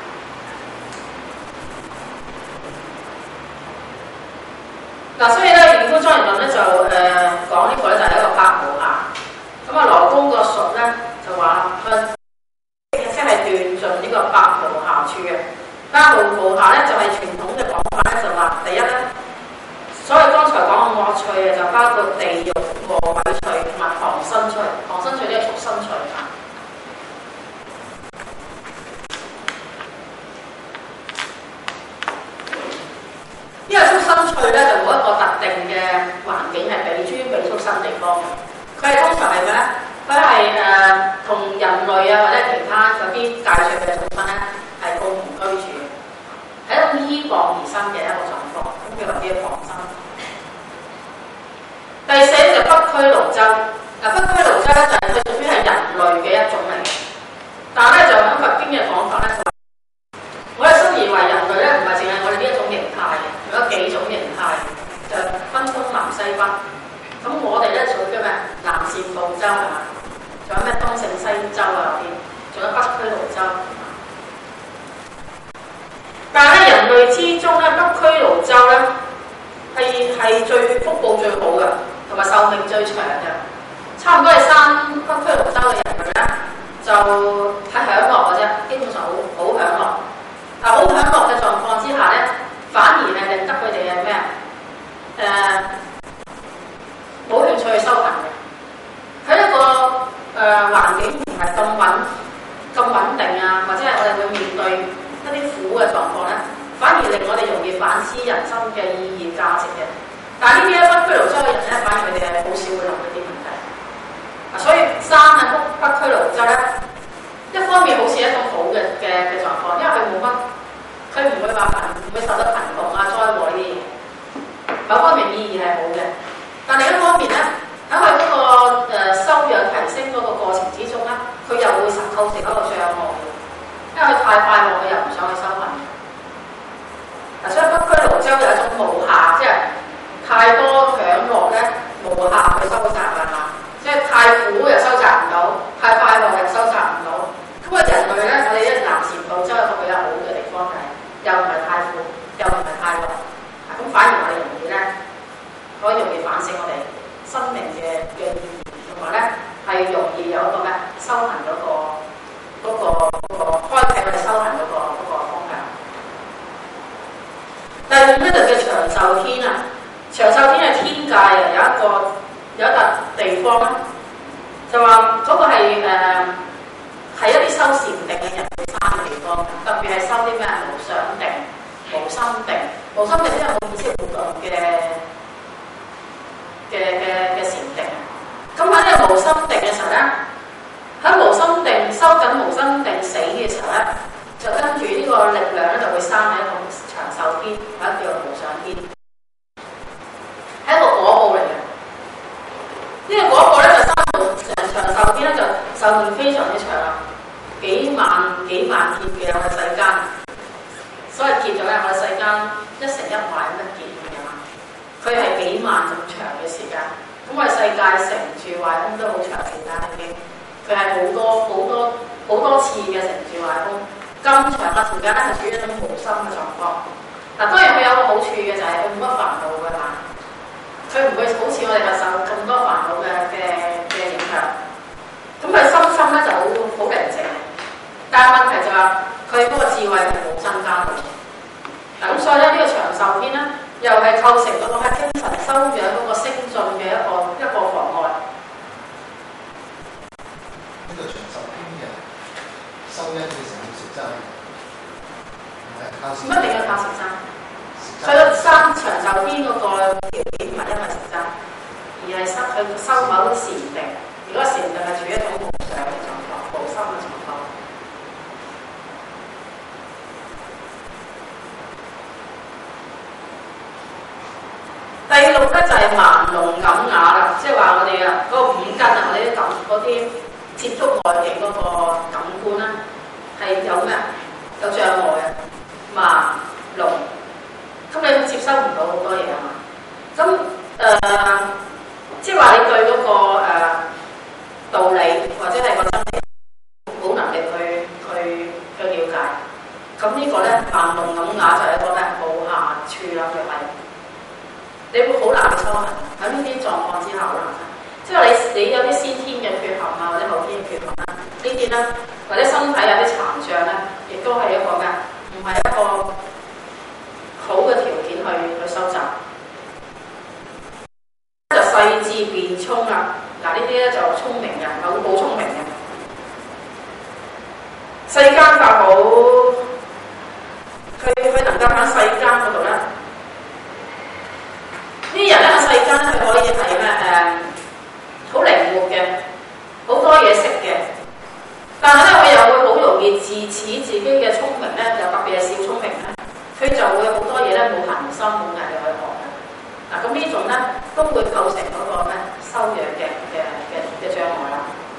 嗱，所以咧《圓觀莊嚴論》咧就誒、呃、講呢個咧就係一個八無暇。咁啊羅公個述咧就話向即係斷盡呢個八無暇處嘅。八無無暇咧就係傳統嘅講法咧就話第一咧。所以剛才講嘅惡趣嘅就包括地獄、餓鬼趣同埋旁生趣。旁生趣呢係畜生趣啊。因為畜生趣咧就冇一個特定嘅環境係俾諸俾畜生地方嘅， 佢係通常係咩咧？佢係誒同人類啊或者其他嗰啲介紹嘅眾生咧係共同居住嘅，係一種依傍而生嘅一個狀況，咁叫做啲旁生。第四就北俱盧洲，嗱北俱盧洲咧就係佢屬於係人類嘅一種嚟嘅，但係咧就喺佛經嘅講法咧，我哋深以為人類咧唔係淨係我哋呢一種形態嘅，有幾種形態，就分東南西北。咁我哋咧屬於咩？南贍部洲係嘛？仲有咩東勝西洲啊嗰啲，仲有北俱盧洲。但係咧人類之中咧，北俱盧洲咧係係最福報最好嘅，同埋壽命最長嘅。差唔多係生北俱盧洲嘅人類咧，就係享樂嘅啫，基本上好好享樂。但係好享樂嘅狀況之下咧，反而係令得佢哋係咩啊？誒、呃。冇興趣去修行嘅，喺一個誒、呃、環境唔係咁穩、咁穩定啊，或者係我哋會面對一啲苦嘅狀況咧，反而令我哋容易反思人生嘅意義價值嘅。但係呢啲咧北俱盧洲嘅人咧，反而佢哋係好少會諗呢啲問題。啊，所以生喺北北俱盧洲咧，一方面好似一種好嘅嘅嘅狀況，因為佢冇乜，佢唔會話貧，唔會受得貧窮啊、災禍呢啲嘢。某方面意義係好嘅。但另一方面咧，喺佢嗰個誒修養提升嗰個過程之中咧，佢又會實構成一個障礙嘅，因為佢太快樂，佢又唔想去修行。嗱，所以北俱盧洲有一種無暇，即係太多享樂咧，無暇去收集㗎嘛，即係太苦又收集唔到，太快樂又收集唔到。咁啊人類咧，我哋一南贍部洲有個比較好嘅地方係，又唔係太苦，又唔係太樂，咁反而我哋容易咧。可以容易反省我哋生命嘅嘅意義，同埋咧係容易有一個咩修行嗰、嗰個嗰、嗰個嗰、嗰個開啟我哋修行嗰、嗰個嗰、嗰個方向。第五咧就叫長壽天啊，長壽天係天界啊，有一個有一笪地方咧，就話嗰個係誒係一啲修禪定嘅人會生嘅地方，特別係修啲咩無想定、無心定、無心定即係冇意識活動嘅。嘅嘅嘅禪定，咁喺呢個無心定嘅時候咧，喺無心定收緊無心定死嘅時候咧，就跟住呢個力量咧就會生喺一個長壽天或者叫做無想天，係一個果報嚟嘅。呢、這個果報咧就生到長長壽天咧就壽命非常之長，幾萬幾萬劫嘅我哋世間，所以劫咗咧我哋世間一成一萬咁樣劫。佢係幾萬咁長嘅時間，咁我哋世界成住壞空都好長時間已經，佢係好多好多好多次嘅成住壞空，咁長嘅時間咧係處於一種無心嘅狀況。嗱，當然佢有個好處嘅就係佢冇乜煩惱㗎嘛，佢唔會好似我哋受咁多煩惱嘅嘅嘅影響。咁佢心心咧就好好寧靜，但係問題就係佢嗰個智慧係冇增加到。嗱，咁所以咧呢、這個長壽天咧。又係構成嗰個喺精神修養嗰個升進嘅一個一個妨礙。 呢個長壽天嘅修因嘅時候要食齋，唔係靠食。唔一定要靠食齋。佢個生長壽天嗰個條件唔係因為食齋，而係收佢收某啲禪定。如果禪定係處於一種無想嘅狀況、無心嘅狀況。第六咧就係盲聾啞啞啦，即係話我哋啊嗰個五根啊，我哋啲感嗰啲接觸外境嗰個感官咧係有咩啊？有障礙啊，盲聾，咁你接收唔到好多嘢啊嘛。咁誒、呃，即係話你對嗰、那個誒、呃、道理或者係個真理冇能力去去去了解，咁呢個咧盲聾啞啞就係一個咧無暇處啦，就係。你會好難去修行，喺呢啲狀況之下好難。即係你你有啲先天嘅缺陷啊，或者後天嘅缺陷啦，呢啲咧或者身體有啲殘障咧，亦都係一個咩？唔係一個好嘅條件去去收集。就細緻辯聰啦，嗱呢啲咧就聰明人，好好聰明嘅。世間法寶，佢佢能夠喺世間嗰度咧。呢啲人咧喺世間佢可以係咩誒好靈活成嗰個咩修養嘅嘅嘅嘅障礙啦。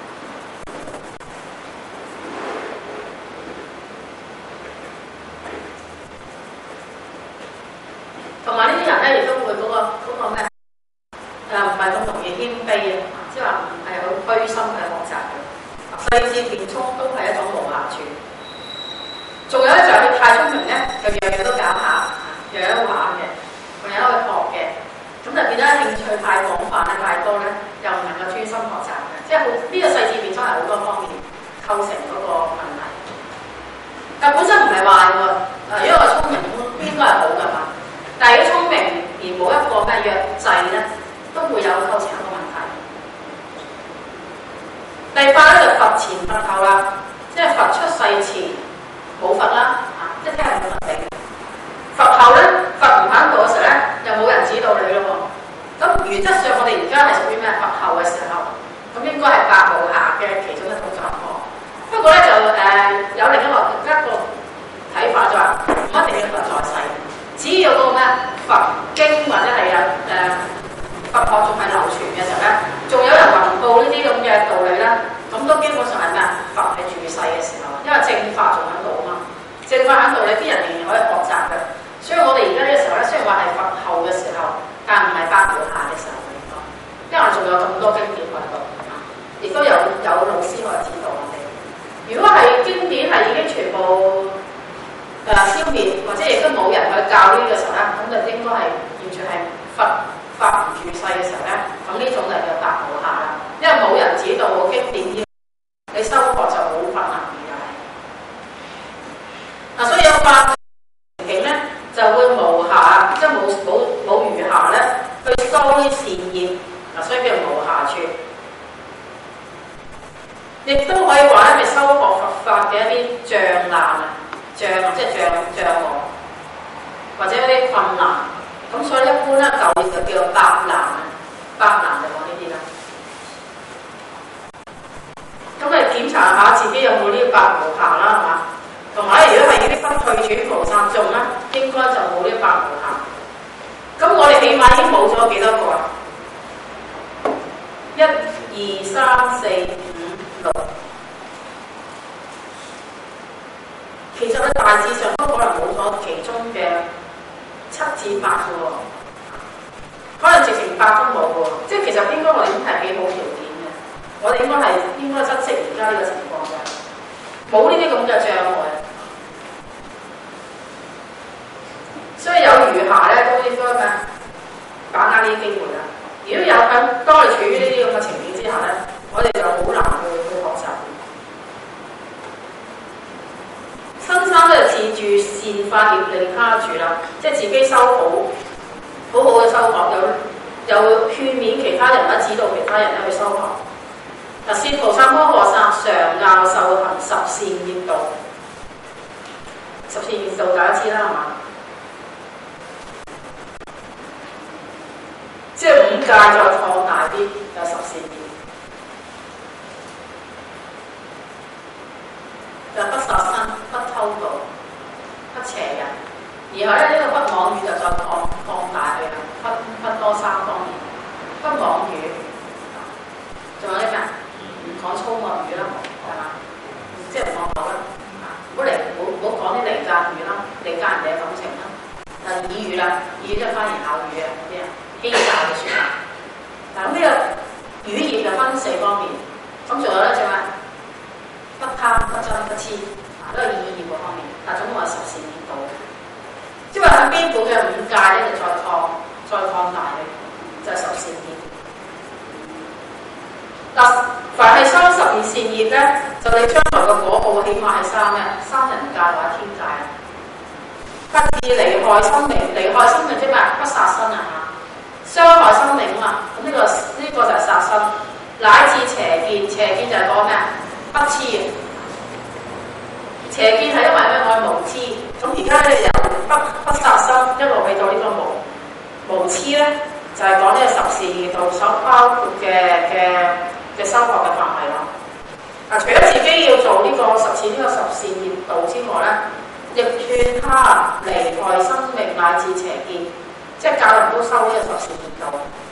同埋呢啲人咧，亦都會嗰、嗰個嗰、嗰個咩誒唔係咁容易謙卑啊，即係話唔係好虛心去學習嘅。細緻變聰都係一種無瑕處。仲有咧就係佢太聰明咧，就樣樣都搞下，樣樣都玩嘅，仲有去學嘅，咁就變咗興趣太廣泛咧、太多咧，又唔能夠專心學習嘅，即係好呢個細緻變聰係好多方面構成嗰個問題。但本身唔係壞喎，誒，因為我聰明應該係好㗎嘛，但係如果聰明而冇一個咩約制咧，都會有構成一個問題。第八咧就佛前佛後啦，即係佛出世前冇佛啦，啊，即係聽人冇佛理。佛後咧，佛唔喺度嘅時候咧，又冇人指導你咯喎。咁原則上我哋而家係屬於咩佛後嘅時候，咁應該係百無暇嘅其中一種狀況。不過咧就誒、呃、有另一個一個睇法就話，唔一定要佛在世，只要嗰個咩佛經或者係有誒、呃、佛學仲係流傳嘅時候咧，仲有人弘佈呢啲咁嘅道理咧，咁都基本上係咩啊？佛係住世嘅時候，因為正法仲喺度啊嘛，正法喺度，你啲人仍然可以學習嘅。所以我哋而家呢個時候咧，雖然話係佛後嘅時候，但唔係百無暇嘅時候嚟講，因為我仲有咁多經典喺度，亦都有有老師可以指導我哋。如果係經典係已經全部誒、呃、消滅，或者亦都冇人去教呢個時候咧，咁就應該係完全係佛法唔住世嘅時候咧，咁呢種就叫百無暇啦，因為冇人指導冇經典，你修學就好困難嘅係。嗱，所以有法情景咧，就會無暇，即係冇冇冇餘暇咧，去修啲善業，嗱，所以叫無暇處。亦都可以話咧，係修學佛法嘅一啲障難啊，障即係障障礙，或者一啲困難。咁所以一般咧，舊就叫做百難啊，百難就講呢啲啦。咁你檢查下自己有冇呢個百無暇啦，係嘛？同埋如果係呢啲不退轉菩薩眾咧，應該就冇呢個百無暇。咁我哋起碼已經冇咗幾多個啊？一、二、三、四、五、六。其實咧大致上都可能冇咗其中嘅七至八個喎，可能直情八都冇喎。即係其實應該我哋已經係幾好條件嘅，我哋應該係應該珍惜而家呢個情況嘅，冇呢啲咁嘅障礙。所以有餘暇咧，都應該咩把握呢啲機會啦。如果有咁當你處於呢啲咁嘅情景之下咧，我哋就好難去去學習。新生咧自住善法業令他住啦，即係自己修好，好好嘅修學，有有勸勉其他人或者指導其他人咧去修學。嗱，善菩薩摩訶薩常教授行十善業道，十善業道大家知啦，係嘛？即係五戒再擴大啲，有十善業。就不殺生、不偷盜、不邪人，然後咧呢、這個不妄語就再擴擴大去啦，不不多三方面，不妄語，仲有啲咩？唔講粗惡語啦，係嘛？即係唔惡口啦，唔好離唔好唔好講啲離間語啦，離間人哋嘅感情啦。啊，耳語啦，耳語即係花言巧語啊嗰啲啊，欺詐嘅説話。嗱咁呢個語言就分四方面，咁仲有咧就係。不貪、不嗔、不痴，啊都係意業嗰方面，但總共係十善業道。即係話喺邊部嘅五戒咧，就再擴、再擴大嘅，就係、是、十善業。嗱，凡係修十二善業咧，就你將來嘅果報起碼係三咩？三人戒或者天戒。不致離害生命，離害生命即係咩？不殺生啊嚇，傷害生命啊嘛。咁呢、這個呢、這個就係殺生，乃至邪見，邪見就係講咩？不痴嘅邪見係因為咩？我係無知。咁而家咧由不不殺生一路去到呢個無無痴咧，就係講呢個十善業道所包括嘅嘅嘅修學嘅範圍咯。嗱，除咗自己要做呢、這個實踐呢個十善業道之外咧，亦勸他離害生命乃至邪見，即係教人都修呢個十善業道。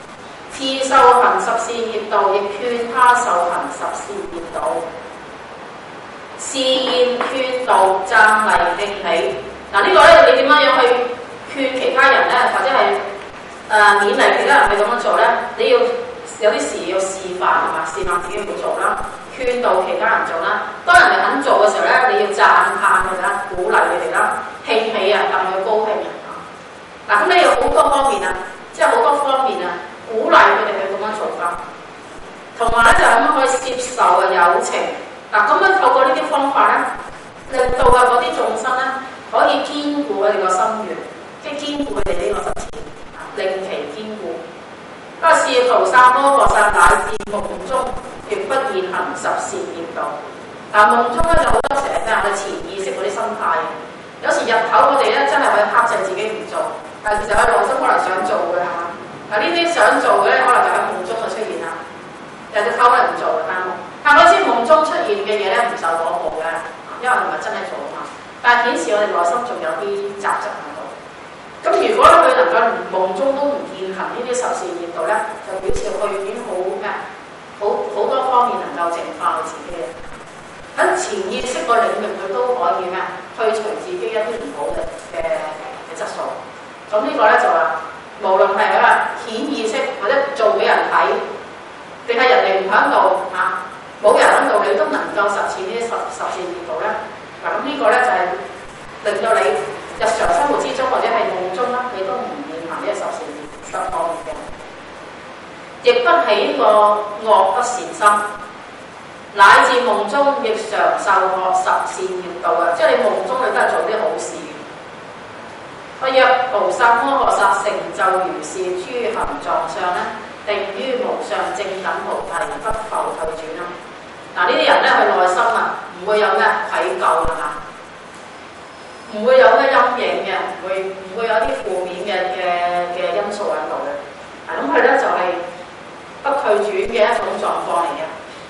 自受行十善業道，亦勸他受行十善業道。示現勸導讚勵敬喜。嗱、這個、呢個咧，你點樣樣去勸其他人咧，或者係誒、呃、勉勵其他人去咁樣做咧？你要有啲時要示範係嘛？示範自己去做啦，勸導其他人做啦。當人哋肯做嘅時候咧，你要讚歎佢哋啦，鼓勵佢哋啦，興起啊，戥佢高興啊。嗱，咁你有好多方面啊，即係好多方面啊，鼓勵佢哋去咁樣做法，同埋咧就係咁樣可以接受啊友情。嗱，咁樣透過呢啲方法咧，令到啊嗰啲眾生咧可以堅固佢哋個心願，即係堅固佢哋呢個實踐，令其堅固。不過是菩薩摩訶薩乃至夢中亦不現行十善業道。嗱，夢中咧就好多時係咩啊？我哋潛意識嗰啲心態嘅。有時日頭我哋咧真係可以克制自己唔做，但係其實喺內心可能想做嘅嚇。嗱，呢啲想做嘅咧，可能就喺夢中就出現啦。日頭可能唔做嘅間夢。但我知夢中出現嘅嘢咧唔受果報嘅，因為唔係真係做啊嘛。但係顯示我哋內心仲有啲雜質喺度。咁如果佢能夠連夢中都唔現行呢啲十善業道咧，就表示佢已經好咩？好好多方面能夠淨化佢自己嘅。喺潛意識個領域，佢都可以咩？退除自己一啲唔好嘅嘅嘅質素。咁呢個咧就話，無論係啊顯意識或者做俾人睇，定係人哋唔喺度嚇。冇人喺度，你都能夠實踐呢啲十十善業道咧。嗱，咁呢個咧就係令到你日常生活之中或者係夢中啦，你都唔現行呢個十善十惡業嘅，亦不起呢個惡不善心，乃至夢中亦常受學十善業道啊！即係你夢中你都係做啲好事嘅。不若菩薩摩訶薩成就如是諸行狀相咧，定於無上正等菩提，不復退轉啦。嗱，呢啲人咧，佢內心啊，唔會有咩愧疚㗎嘛，唔會有咩陰影嘅，唔會唔會有啲負面嘅嘅嘅因素喺度嘅。嗱，咁佢咧就係、是、不退轉嘅一種狀況嚟嘅。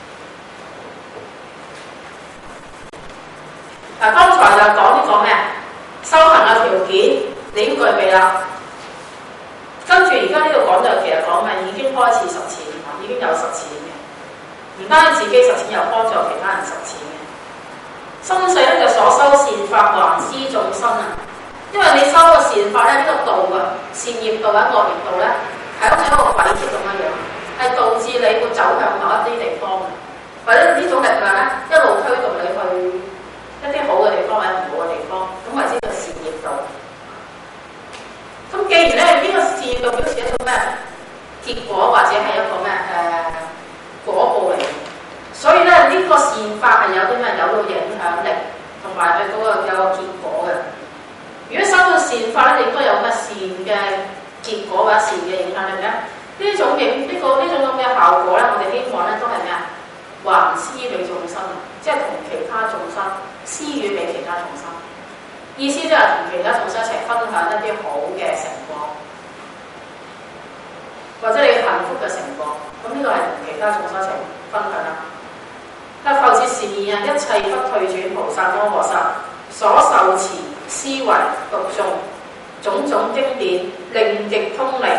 嗱，剛才就講呢個咩修行嘅條件，你已經具備啦。跟住而家呢度講就其實講咩，已經開始實踐，已經有實踐嘅。唔單止自己實踐，又幫助其他人實踐嘅。心世咧就所修善法，還施眾生啊！因為你修個善法咧，呢、這個道啊，善業道或者惡業道咧，係好似一個軌跡咁樣樣，係導致你會走向某一啲地方嘅，或者呢種力量咧一路推動你去一啲好嘅地方或者唔好嘅地方，咁為之叫善業道。咁既然咧呢、這個善業道表示一種咩結果，或者係一個咩誒？呃果報嚟嘅，所以咧呢、這個善法係有啲咩有到影響力，同埋係嗰個有個結果嘅。如果收到善法咧，亦都有咩善嘅結果或者善嘅影響力咧？呢種影呢、這個呢種咁嘅效果咧，我哋希望咧都係咩啊？還施俾眾生，即係同其他眾生施予俾其他眾生。意思即係同其他眾生一齊分享一啲好嘅成果。或者你幸福嘅成果，咁呢個係同其他眾生一齊分享啦。但復次示現啊，一切不退轉菩薩摩訶薩所受持思維讀誦種種經典，令極通利。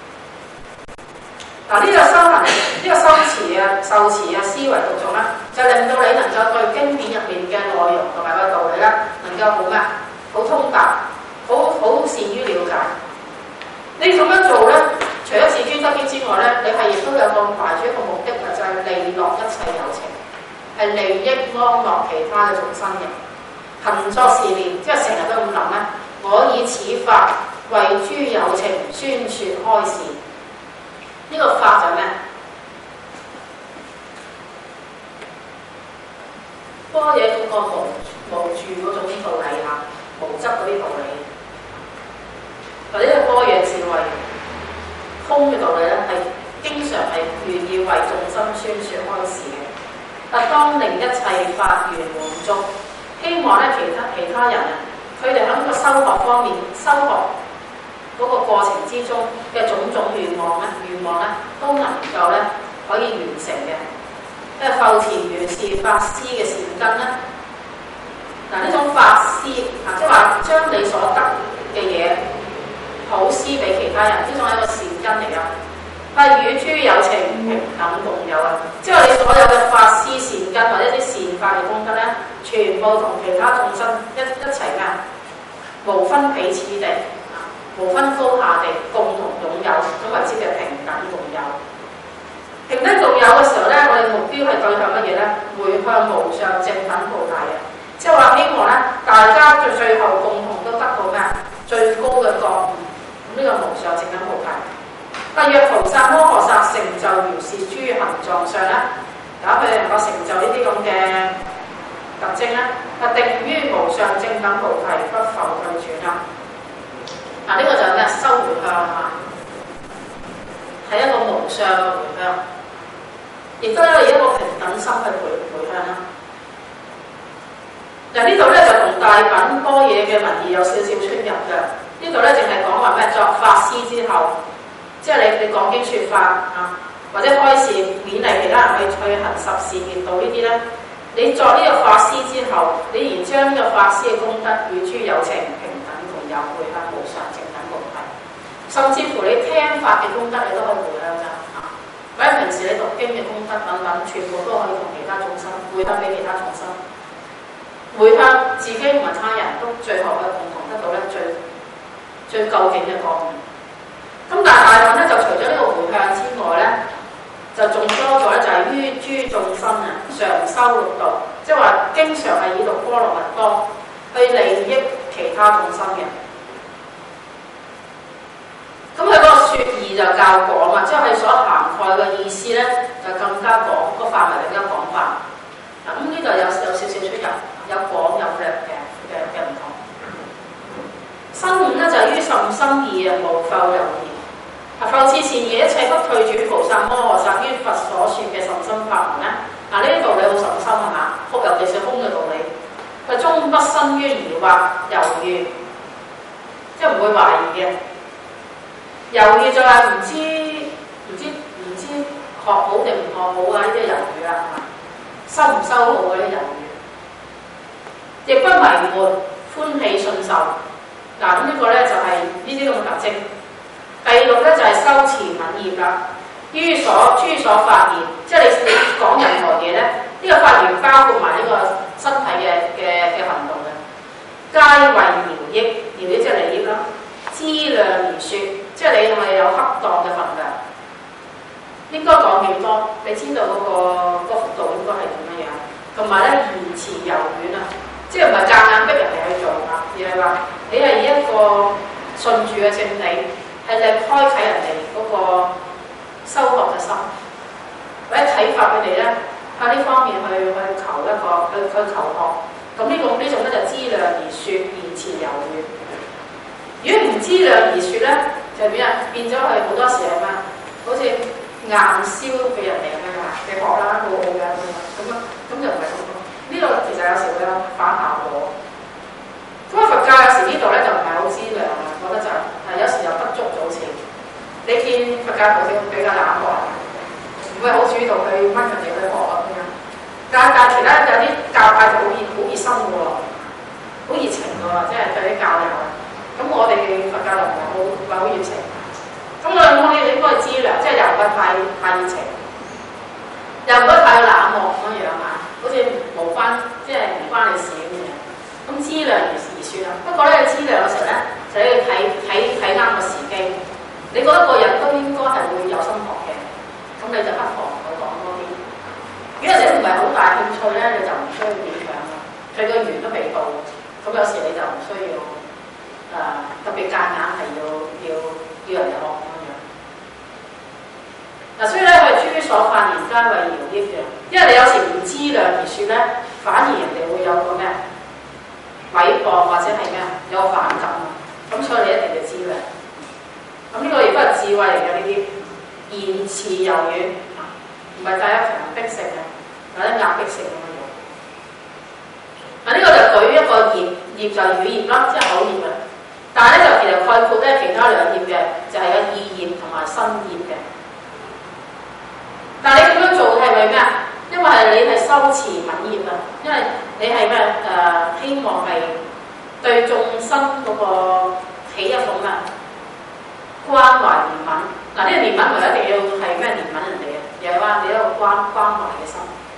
嗱，呢個修行，呢、這個修持啊、受持啊、思維讀誦啦，就令到你能夠對經典入面嘅內容同埋個道理咧，能夠好咩？好通達，好好善於了解。你咁樣做咧？除咗自尊得經之外咧，你係亦都有個懷住一個目的嘅，就係、是、利樂一切有情，係利益安樂其他嘅眾生嘅。行作是念，即係成日都咁諗咧。我以此法為諸有情宣説開示。呢、這個法就係咩？般若嗰個無無住嗰種道理嚇，無執嗰啲道理，或者係般若智慧。空嘅道理咧，係經常係願意為眾生宣説開示嘅。啊，當令一切法緣滿足，希望咧其他其他人啊，佢哋喺個修學方面，修學嗰個過程之中嘅種種願望咧，願望咧都能夠咧可以完成嘅。即係復前如是法施嘅善根咧，嗱呢種法施啊，即係話將你所得嘅嘢，好施俾其他人，呢種係一個善根嚟㗎。 係與諸有情平等共有啊！即係你所有嘅法施善根或者啲善法嘅功德咧，全部同其他眾生一一齊咩啊？無分彼此地啊，無分高下地，共同擁有，咁為之嘅平等共有。平等共有嘅時候咧，我哋目標係對向乜嘢咧？回向無上正等菩提啊！即係話希望咧，大家最最後共同都得到咩？最高嘅覺悟。咁呢個無上正等菩提。但若菩薩摩訶薩成就如是諸行狀相咧，假佢哋能夠成就呢啲咁嘅特徵咧，係定於無上正等菩提，不復退轉啦。嗱、啊，呢、這個就係咩？修回向啊，係一個無上嘅回向，亦都係一個平等心去回回向啦。嗱，呢度咧就同大品般若嘅文義有少少出入嘅。呢度咧淨係講話咩？作法施之後。即係你你講經説法啊，或者開示勉勵其他人去去行十善業道呢啲咧，你作呢個法施之後，你而將呢個法施嘅功德與諸有情平等共有，回向無上正等菩提。甚至乎你聽法嘅功德，你都可以回向㗎啊！或者平時你讀經嘅功德等等，全部都可以同其他眾生回向俾其他眾生，回向自己同埋他人都最後去共同得到咧最最究竟嘅覺悟。咁但係大品咧，就除咗呢個回向之外咧，就仲多咗咧，就係於諸眾生啊，常修六道，即係話經常係以讀波羅蜜多去利益其他眾生嘅。咁佢嗰個説義就較廣啊，即係佢所涵蓋嘅意思咧，就更加廣，個範圍更加廣泛。嗱，咁呢度有有少少出入，有廣有略嘅嘅嘅唔同。生五咧就係於甚深義啊，無復猶疑。啊！復次善義，一切不退轉菩薩摩訶薩於佛所說嘅甚深法門咧。嗱，呢啲道理好甚深啊！嚇，空尤其是空嘅道理，佢終不生於疑惑猶豫，即係唔會懷疑嘅。猶豫就係唔知唔知唔知學好定唔學好啊！呢啲猶豫啦，係嘛？修唔修好嗰啲猶豫，亦不迷悶，歡喜信受。嗱，咁呢個咧就係呢啲咁嘅特徵。第六咧就係修持敏業啦，於所諸所發言，即係你你講任何嘢咧，呢、這個發言包括埋呢個身體嘅嘅嘅行動嘅，皆為饒益，饒益即係利益啦，資量而説，即係你係咪有恰當嘅份量，應該講幾多？你知道嗰、那個嗰幅度應該係點樣樣，同埋咧言辭柔軟啊，即係唔係夾硬逼人哋去做啊，而係話你係以一個順住嘅正理。係嚟開啟人哋嗰個修學嘅心，或者啟發佢哋咧喺呢方面去去求一個去去求學。咁呢、這個呢種咧就知量而説，言辭柔軟。如果唔知量而説咧，就變啊變咗係好多時係咩？好似硬銷俾人哋咁樣啊！你學啦，好好嘅咁啊，咁就唔係咁咯。呢度其實有時會有反效果。咁啊，佛教有時呢度咧就唔係好知量啊，覺得就係有時又不足早前。你見佛教徒比較冷漠，唔會好主動去掹人哋去學啊咁樣。但但其他有啲教派就好熱好熱心嘅喎，好熱情嘅喎，即係對啲教友。咁我哋佛教徒唔係好唔係好熱情。咁我我哋應該係知量，即係又唔係太太熱情，又唔可以太冷漠咁樣啊，好似無關即係唔關你事咁樣。咁知量而而説啦，不過咧知量嘅時候咧，就要睇睇睇啱個時機。你覺得個人都應該係會有心學嘅，咁你就不妨同佢講多啲。如果你唔係好大興趣咧，你就唔需要勉強啦。佢個緣都未到，咁有時你就唔需要誒、呃、特別夾硬係要要要人哋學咁樣。嗱，所以咧佢諸所發言皆為饒益嘅，因為你有時唔知量而説咧，反而人哋會有個咩？毀謗或者係咩有個反感，咁所以你一定要知量。咁呢個亦都係智慧嚟嘅，呢啲言辭柔軟，唔係帶有強迫性嘅，或者壓迫性咁樣。嗱，呢個就舉一個業，業就係語業啦，即係口業嘅。但係咧就其實概括咧其他兩業嘅，就係有意業同埋身業嘅。但係你咁樣做係為咩啊？因為係你係修持敏業啊，因為你係咩誒？希望係對眾生嗰個起一種咩關懷憐憫。嗱， 嗱，呢個憐憫唔係一定要係咩憐憫人哋嘅，而係話你一個關關懷嘅心。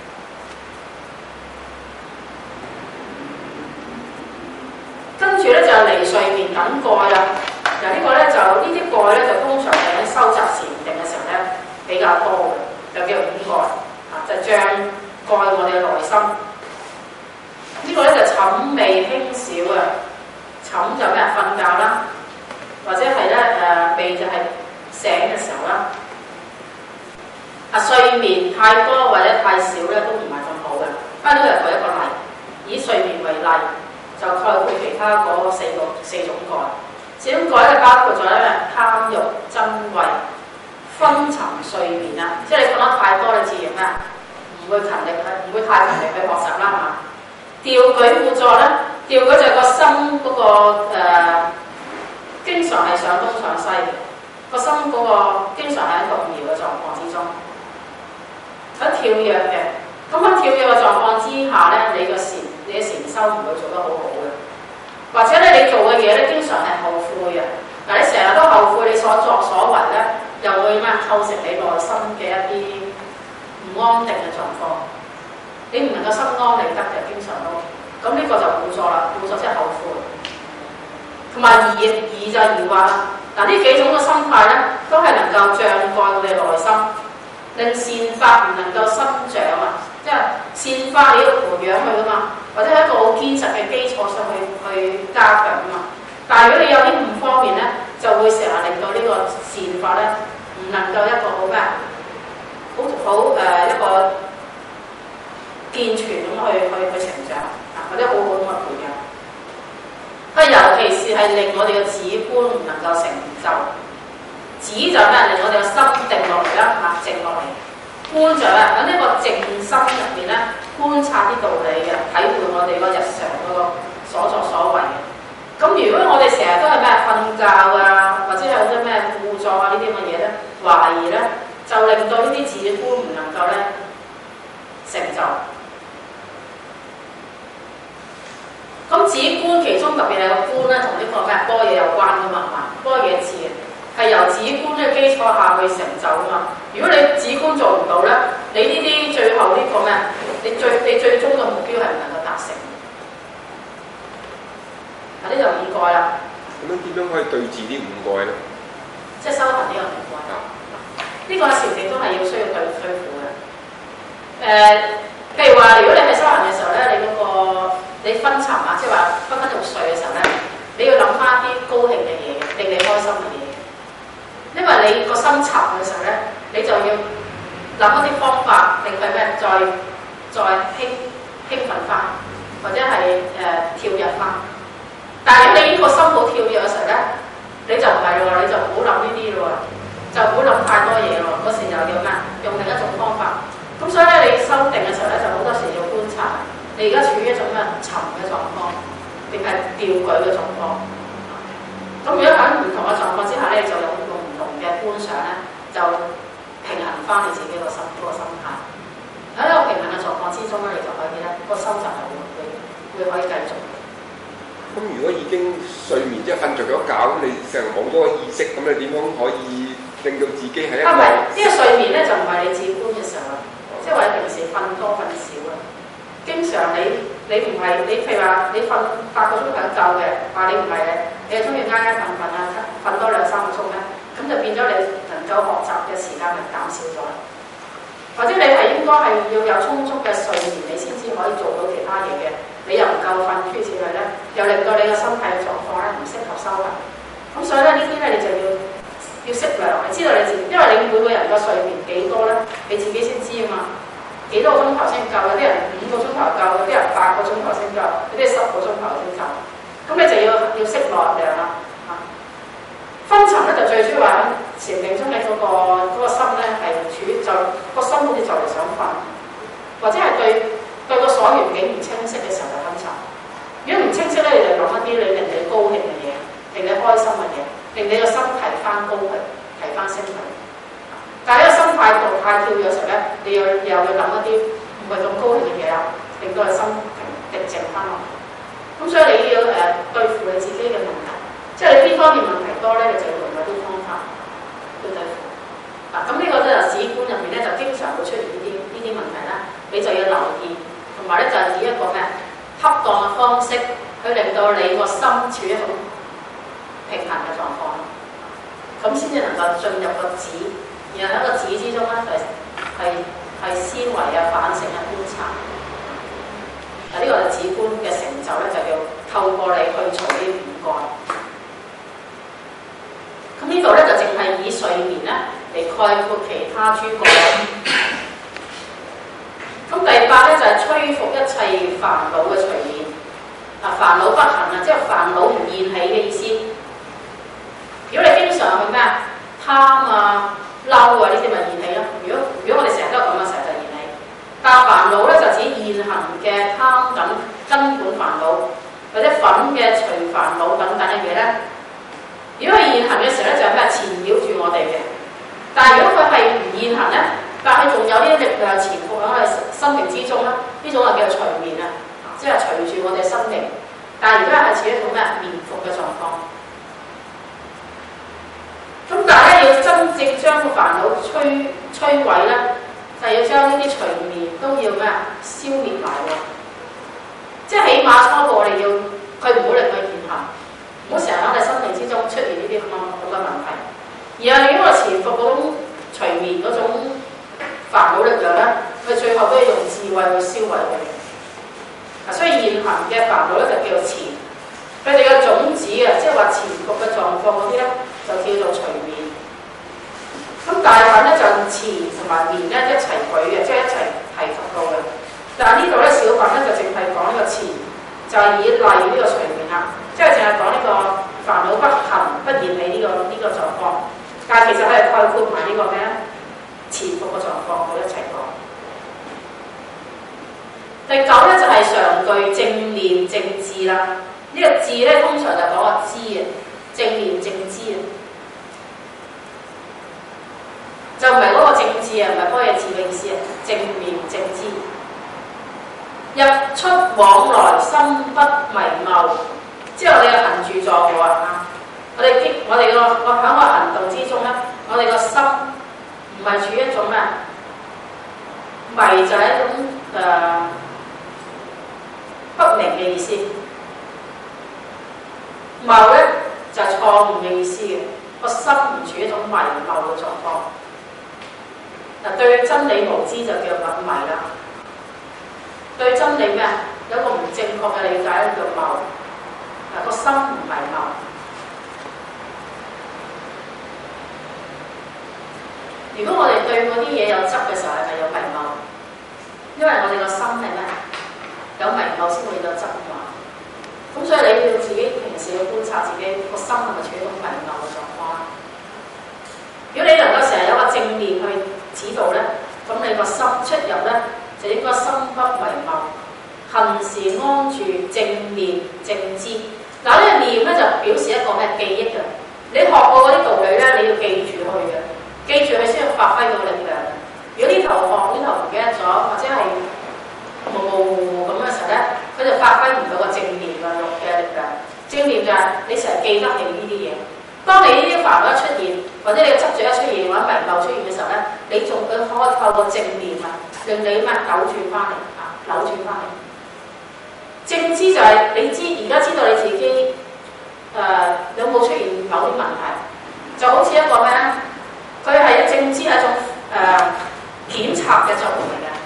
跟住咧就係離睡眠等蓋啦。嗱，呢個咧就呢啲蓋咧就通常係喺收集禪定嘅時候咧比較多嘅，就叫做五蓋啊，就係障蓋我哋嘅內心。呢個咧就寢寐輕少啊，寢就咩瞓覺啦，或者係咧誒寐就係醒嘅時候啦。啊，睡眠太多或者太少咧都唔係咁好嘅，不過呢個係舉一個例，以睡眠為例，就概括其他嗰四個四種蓋。四種蓋咧包括咗咧貪欲、瞋恚、昏沉睡眠啊，即係你瞓得太多，你自然咧唔會勤力，唔會太勤力去學習啦，係嘛？掉舉互助咧，掉舉就係個心嗰、那個誒、呃，經常係上東上西嘅，個心嗰個經常係喺動搖嘅狀況之中，喺跳躍嘅。咁喺跳躍嘅狀況之下咧，你個禪你嘅禪修唔會做得好好嘅，或者咧你做嘅嘢咧經常係後悔嘅。嗱，你成日都後悔你所作所為咧，又會咩構成你內心嘅一啲唔安定嘅狀況。你唔能夠心安理得嘅，經常都咁呢個就互助啦，互助即係後悔，同埋疑疑就係疑惑啦。嗱，呢幾種嘅心態咧，都係能夠障蓋我哋內心，令善法唔能夠生長啊！即係善法你要培養佢噶嘛，或者係一個好堅實嘅基礎上去去加強啊嘛。但係如果你有呢五方面咧，就會成日令到呢個善法咧唔能夠一個好咩好好誒一個健全咁去去去成長啊，或者好好咁去培養。啊，尤其是係令我哋嘅止觀唔能夠成就。止就咩？令我哋嘅心定落嚟啦，嚇靜落嚟。觀就係喺呢個靜心入邊咧，觀察啲道理嘅，體會我哋個日常嗰個所作所為嘅。咁如果我哋成日都係咩瞓覺啊，或者係有啲咩輔助啊呢啲咁嘅嘢咧，懷疑咧，就令到呢啲止觀唔能夠咧成就。咁止觀其中特別係個觀咧，同呢個咩般若有關噶嘛，係嘛？般若字係由止觀嘅基礎下去成就噶嘛。如果你止觀做唔到咧，你呢啲最後呢個咩？你最你最終嘅目標係唔能夠達成。啊，呢就五蓋啦。 咁樣點樣可以對治呢五蓋咧？ 即係修行呢個五蓋。呢、啊、個禪定都係要需要對對付嘅。誒、呃，譬如話，如果你係修行嘅時候咧，你嗰、那個你昏沉啊，即係話昏昏欲睡嘅時候咧，你要諗翻啲高興嘅嘢，令你開心嘅嘢。因為你個心沉嘅時候咧，你就要諗一啲方法，令佢咩再再興興奮翻，或者係誒、呃、跳躍翻。但係你呢個心好跳躍嘅時候咧，你就唔係咯，你就唔好諗呢啲咯，就唔好諗太多嘢咯。嗰時就要咩？用另一種方法。咁所以咧，你修定嘅時候咧，就好多時要觀察。你而家處於一種咩沉嘅狀況，定係掉舉嘅狀況？咁如果喺唔同嘅狀況之下咧，就有用唔同嘅觀想咧，就平衡翻你自己個心嗰、嗰個心態。喺一個平衡嘅狀況之中咧，你就可以咧、嗰個修習係會會會可以繼續。 咁如果已經睡眠即係瞓着咗覺，咁你成日冇咗個意識，咁你點樣可以令到自己係一個？啊，唔係，呢個睡眠咧就唔係你止觀嘅時候啦，即係話你平時瞓多瞓少啦。經常你你唔係你譬如話你瞓八個鐘頭夠嘅，話你唔係嘅，你係中意挨挨瞓瞓啊，瞓多兩三個鐘咧，咁就變咗你能夠學習嘅時間係減少咗。或者你係應該係要有充足嘅睡眠，你先至可以做到其他嘢嘅。你又唔夠瞓，諸如此類咧，又令到你個身體嘅狀況咧唔適合修行。咁所以咧呢啲咧你就要要適量，你知道你自己，因為你每個人個睡眠幾多咧，你自己先知啊嘛。幾多個鐘頭先夠？有啲人五個鐘頭夠，有啲人八個鐘頭先夠，有啲十個鐘頭先夠。咁你就要要適量啦。啊，昏沉咧就最主要話喺禪定中你嗰、嗰個嗰個心咧係處就個心好似就嚟想瞓，或者係對對個所緣境唔清晰嘅時候就昏沉。如果唔清晰咧，你就諗一啲你令你高興嘅嘢，令你開心嘅嘢，令你個心提翻高佢，提翻升佢。但係一個心態度太跳嘅時候咧，你又又要諗一啲唔係咁高興嘅嘢啦，令到你心平定靜翻落嚟。咁所以你要誒、呃、對付你自己嘅問題，即係你邊方面問題多咧，你就要用嗰啲方法去對付。 嗱，咁呢個咧就史觀入面咧就經常會出現呢啲呢啲問題啦，你就要留意，同埋咧就係以一個咩恰當嘅方式去令到你個心處一種平衡嘅狀況，咁先至能夠進入個止，然後喺個止之中咧係係係思維啊、反省啊、觀察。嗱，呢個就止觀嘅成就咧，就叫透過你去除呢五蓋。咁呢度咧就淨係以睡眠咧嚟概括其他諸個。咁第八咧就係、是、摧伏一切煩惱嘅隨眠。啊，煩惱不行啊，即係煩惱唔現起嘅意思。如果你經常去咩啊貪啊、嬲啊呢啲咪現起咯。如果如果我哋成日都咁啊，成日就現起。但係煩惱咧就指現行嘅貪等根本煩惱，或者粉嘅隨煩惱等等嘅嘢咧。如果係現行嘅時候咧，就係咩纏繞住我哋嘅。但係如果佢係唔現行咧，但係仲有呢啲力量潛伏喺我哋生命之中咧，呢種係叫做隨眠啊，即係隨住我哋生命。但係而家係似一種咩眠伏嘅狀況。咁但係咧要真正將個煩惱摧摧毀咧，就係要將呢啲隨眠都要咩啊消滅埋喎。即係起碼初步我哋要佢唔好令佢現行。唔好成日喺我哋生命之中出現呢啲咁咁嘅問題，而係如果我潛伏嗰種隨眠嗰種煩惱力量咧，佢最後都要用智慧去銷毀佢。啊，所以現行嘅煩惱咧就叫做纏，佢哋嘅種子啊，即係話潛伏嘅狀況嗰啲咧，就叫做隨眠。咁大品咧就纏同埋眠咧一齊舉嘅，即係一齊提及到嘅。但係呢度咧小品咧就淨係講呢個纏，就係以例呢個隨眠啦。即係淨係講呢個煩惱不行不現起呢、這個呢、這個狀況，但係其實係概括埋呢個咩咧潛伏嘅狀況，我一齊講。第九咧就係、是、常具正念正知啦。呢、這個智咧通常就講個知啊，正念正知啊，就唔係嗰個正智啊，唔係嗰個字嘅意思啊，正念正知。入出往來，心不迷謬。之後我哋嘅行住坐臥啊，我哋啲我哋個我喺個行動之中咧，我哋個心唔係處於一種咩迷，就係一種誒、呃、不明嘅意思。謬咧就係、是、錯誤嘅意思嘅，個心唔處於一種迷謬嘅狀況。嗱，對真理無知就叫迷啦，對真理咩有一個唔正確嘅理解咧叫謬。嗱，個心唔迷謬。如果我哋對嗰啲嘢有執嘅時候，係咪有迷謬？因為我哋個心係咩？有迷謬先會有執嘛。咁所以你要自己平時要觀察自己個心係咪處於一種迷謬嘅狀況。如果你能夠成日有個正念去指導咧，咁你個心出入咧就應該心不迷謬，行事安住，正念正知。嗱，呢個念咧就表示一個咩記憶嘅。你學過嗰啲道理咧，你要記住佢嘅，記住佢先要發揮到力量。如果呢頭學呢頭唔記得咗，或者係模模糊糊咁嘅時候咧，佢就發揮唔到個正念嘅力嘅力量。正念就係你成日記得起呢啲嘢。當你呢啲煩惱一出現，或者你嘅執著一出現，或者迷謬出現嘅時候咧，你仲可以透過正念啊，令你咩扭轉翻嚟啊，扭轉翻嚟。正知就係你知而家知道你自己誒、呃、有冇出現某啲問題，就好似一個咩咧？佢係正知係一種誒、呃、檢查嘅作用嚟嘅。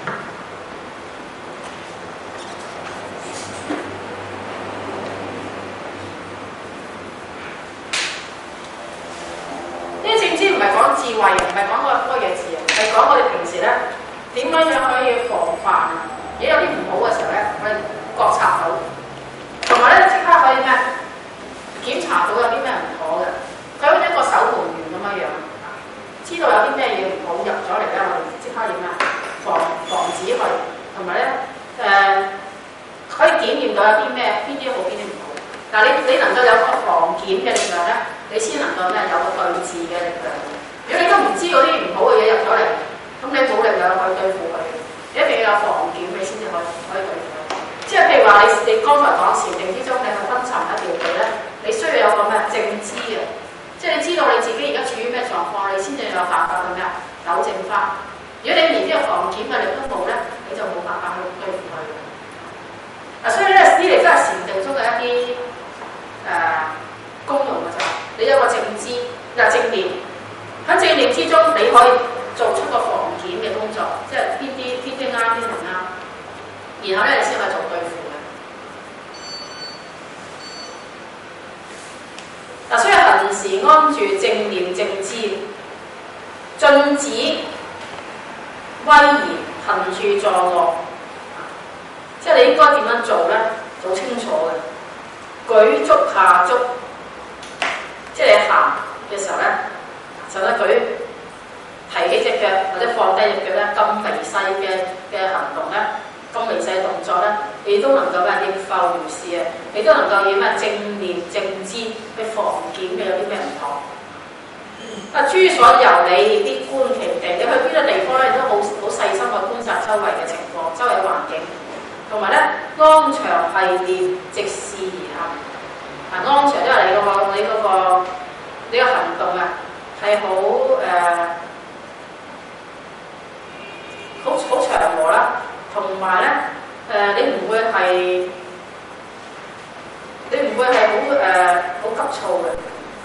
呢啲正知唔係講智慧，唔係講嗰嗰嘢字啊，係講我哋平時咧點樣樣可以防範啊！如果有啲唔好嘅時候咧，我哋覺察到，同埋咧即刻可以咩檢查到有啲咩唔妥嘅，佢好似一個守門員咁樣樣，知道有啲咩嘢唔好入咗嚟咧，我哋即刻要咩防防止佢，同埋咧誒可以檢驗到有啲咩邊啲好邊啲唔好。但係你你能夠有個防檢嘅力量咧，你先能夠咩有個對治嘅力量。如果你都唔知嗰啲唔好嘅嘢入咗嚟，咁你冇力量去對付佢。你一定要有防檢，你先至可以可以對付佢。即係譬如話你你剛才講禪定之中，你去分層一條路咧，你需要有個咩正知啊，即係你知道你自己而家處於咩狀況，你先至有辦法去咩你連呢個防檢嘅力都冇咧，你就冇辦法去對付佢嘅。啊，所以咧呢啲都係禪定中嘅一啲誒、呃、功用嘅就係你有個正知嗱正念，喺正念之中你可以做出個防檢嘅工作，即係邊啲邊啲啱邊啲唔啱，然後咧你先可以做對付嘅。嗱，所以行時安住正念正知，進止威嚴，行住坐臥，即係你應該點樣做咧？好清楚嘅，舉足下足，即係你行嘅時候咧，就咧舉提起隻腳或者放低隻腳咧，咁微細嘅嘅行動咧，咁微細嘅動作咧，你都能夠咩應付如是啊！你都能夠以咩正念正知去防檢嘅有啲咩唔同？啊！諸所由你必觀其地，你去邊個地方咧，你都好好細心去觀察周圍嘅情況、周圍環境，同埋咧安詳繫念，直視而行。啊，安詳因為你嗰個你嗰個你個行動啊，係好誒好好祥和啦，同埋咧誒你唔會係你唔會係好誒好急躁嘅。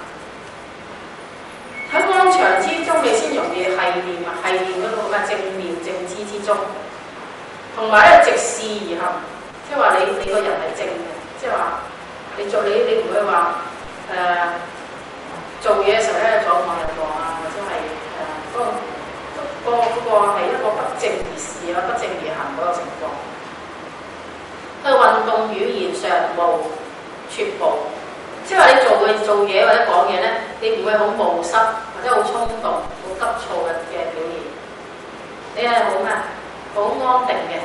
喺安詳之中，你先容易繫念啊，繫念嗰個咩正念正知之中，同埋咧直視而行，即係話你你個人係正嘅，即係話你做你你唔會話誒、呃、做嘢嘅時候咧左望右望啊，或者係誒嗰個嗰、嗰個係、嗰個、一個不正而事啊，不正而行嗰個情況。佢運動語言上無撮步。即係話你做嘅做嘢或者講嘢咧，你唔會好冒失或者好衝動、好急躁嘅嘅表現。你係好咩？好安定嘅。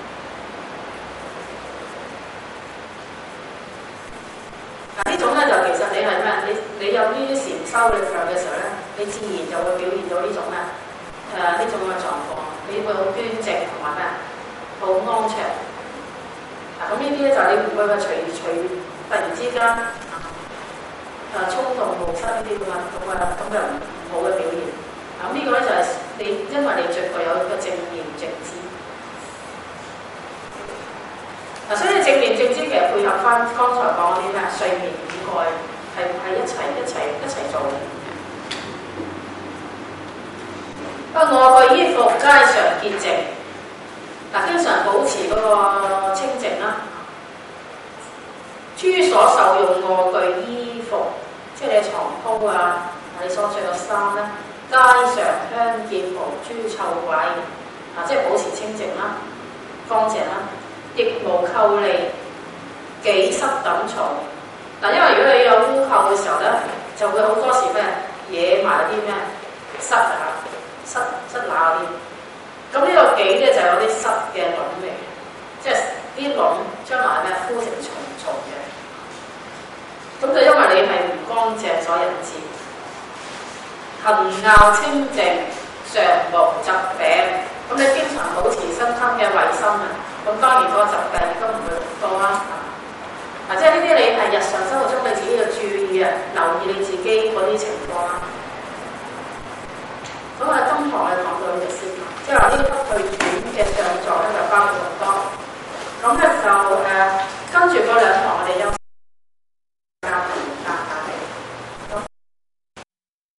嗱呢種咧就其實你係咩？你你有呢啲禪修力量嘅時候咧，你自然就會表現到呢種咩？誒呢種嘅狀況，你會好端正同埋咩？好安詳。嗱咁呢啲咧就你唔會話隨隨突然之間。誒衝動冒失呢啲咁啊，咁啊咁又唔好嘅表現。咁、這、呢個咧就係你，因為你最具有一個正念正知。嗱，所以正念正知其實配合翻剛才講嗰啲咩睡眠以外，係係一齊一齊一齊做嘅。不過我個衣服皆常潔淨，嗱，經常保持嗰個清淨啦。諸所受用臥具衣服，即係你床鋪啊，你所着嘅衫咧，皆常香潔無諸臭穢，啊，即係保持清淨啦、乾淨啦，亦無垢膩、己濕等蟲。嗱，因為如果你有污垢嘅時候咧，就會好多時咩惹埋啲咩虱啊、虱虱乸嗰啲。咁呢個己咧就有啲虱嘅卵嚟嘅，即係啲卵將來咩孵成蟲蟲嘅。咁就因為你係唔乾淨所引致，行樂清淨，常無疾病。咁你經常保持身心嘅衞生啊，咁當然嗰個疾病都唔會多啦。嗱，即係呢啲你係日常生活中你自己要注意啊，留意你自己嗰啲情況啦。咁啊，今堂我哋講到呢度先，即係話呢個不退轉嘅上座咧就包括咁多。咁咧就誒、呃、跟住嗰兩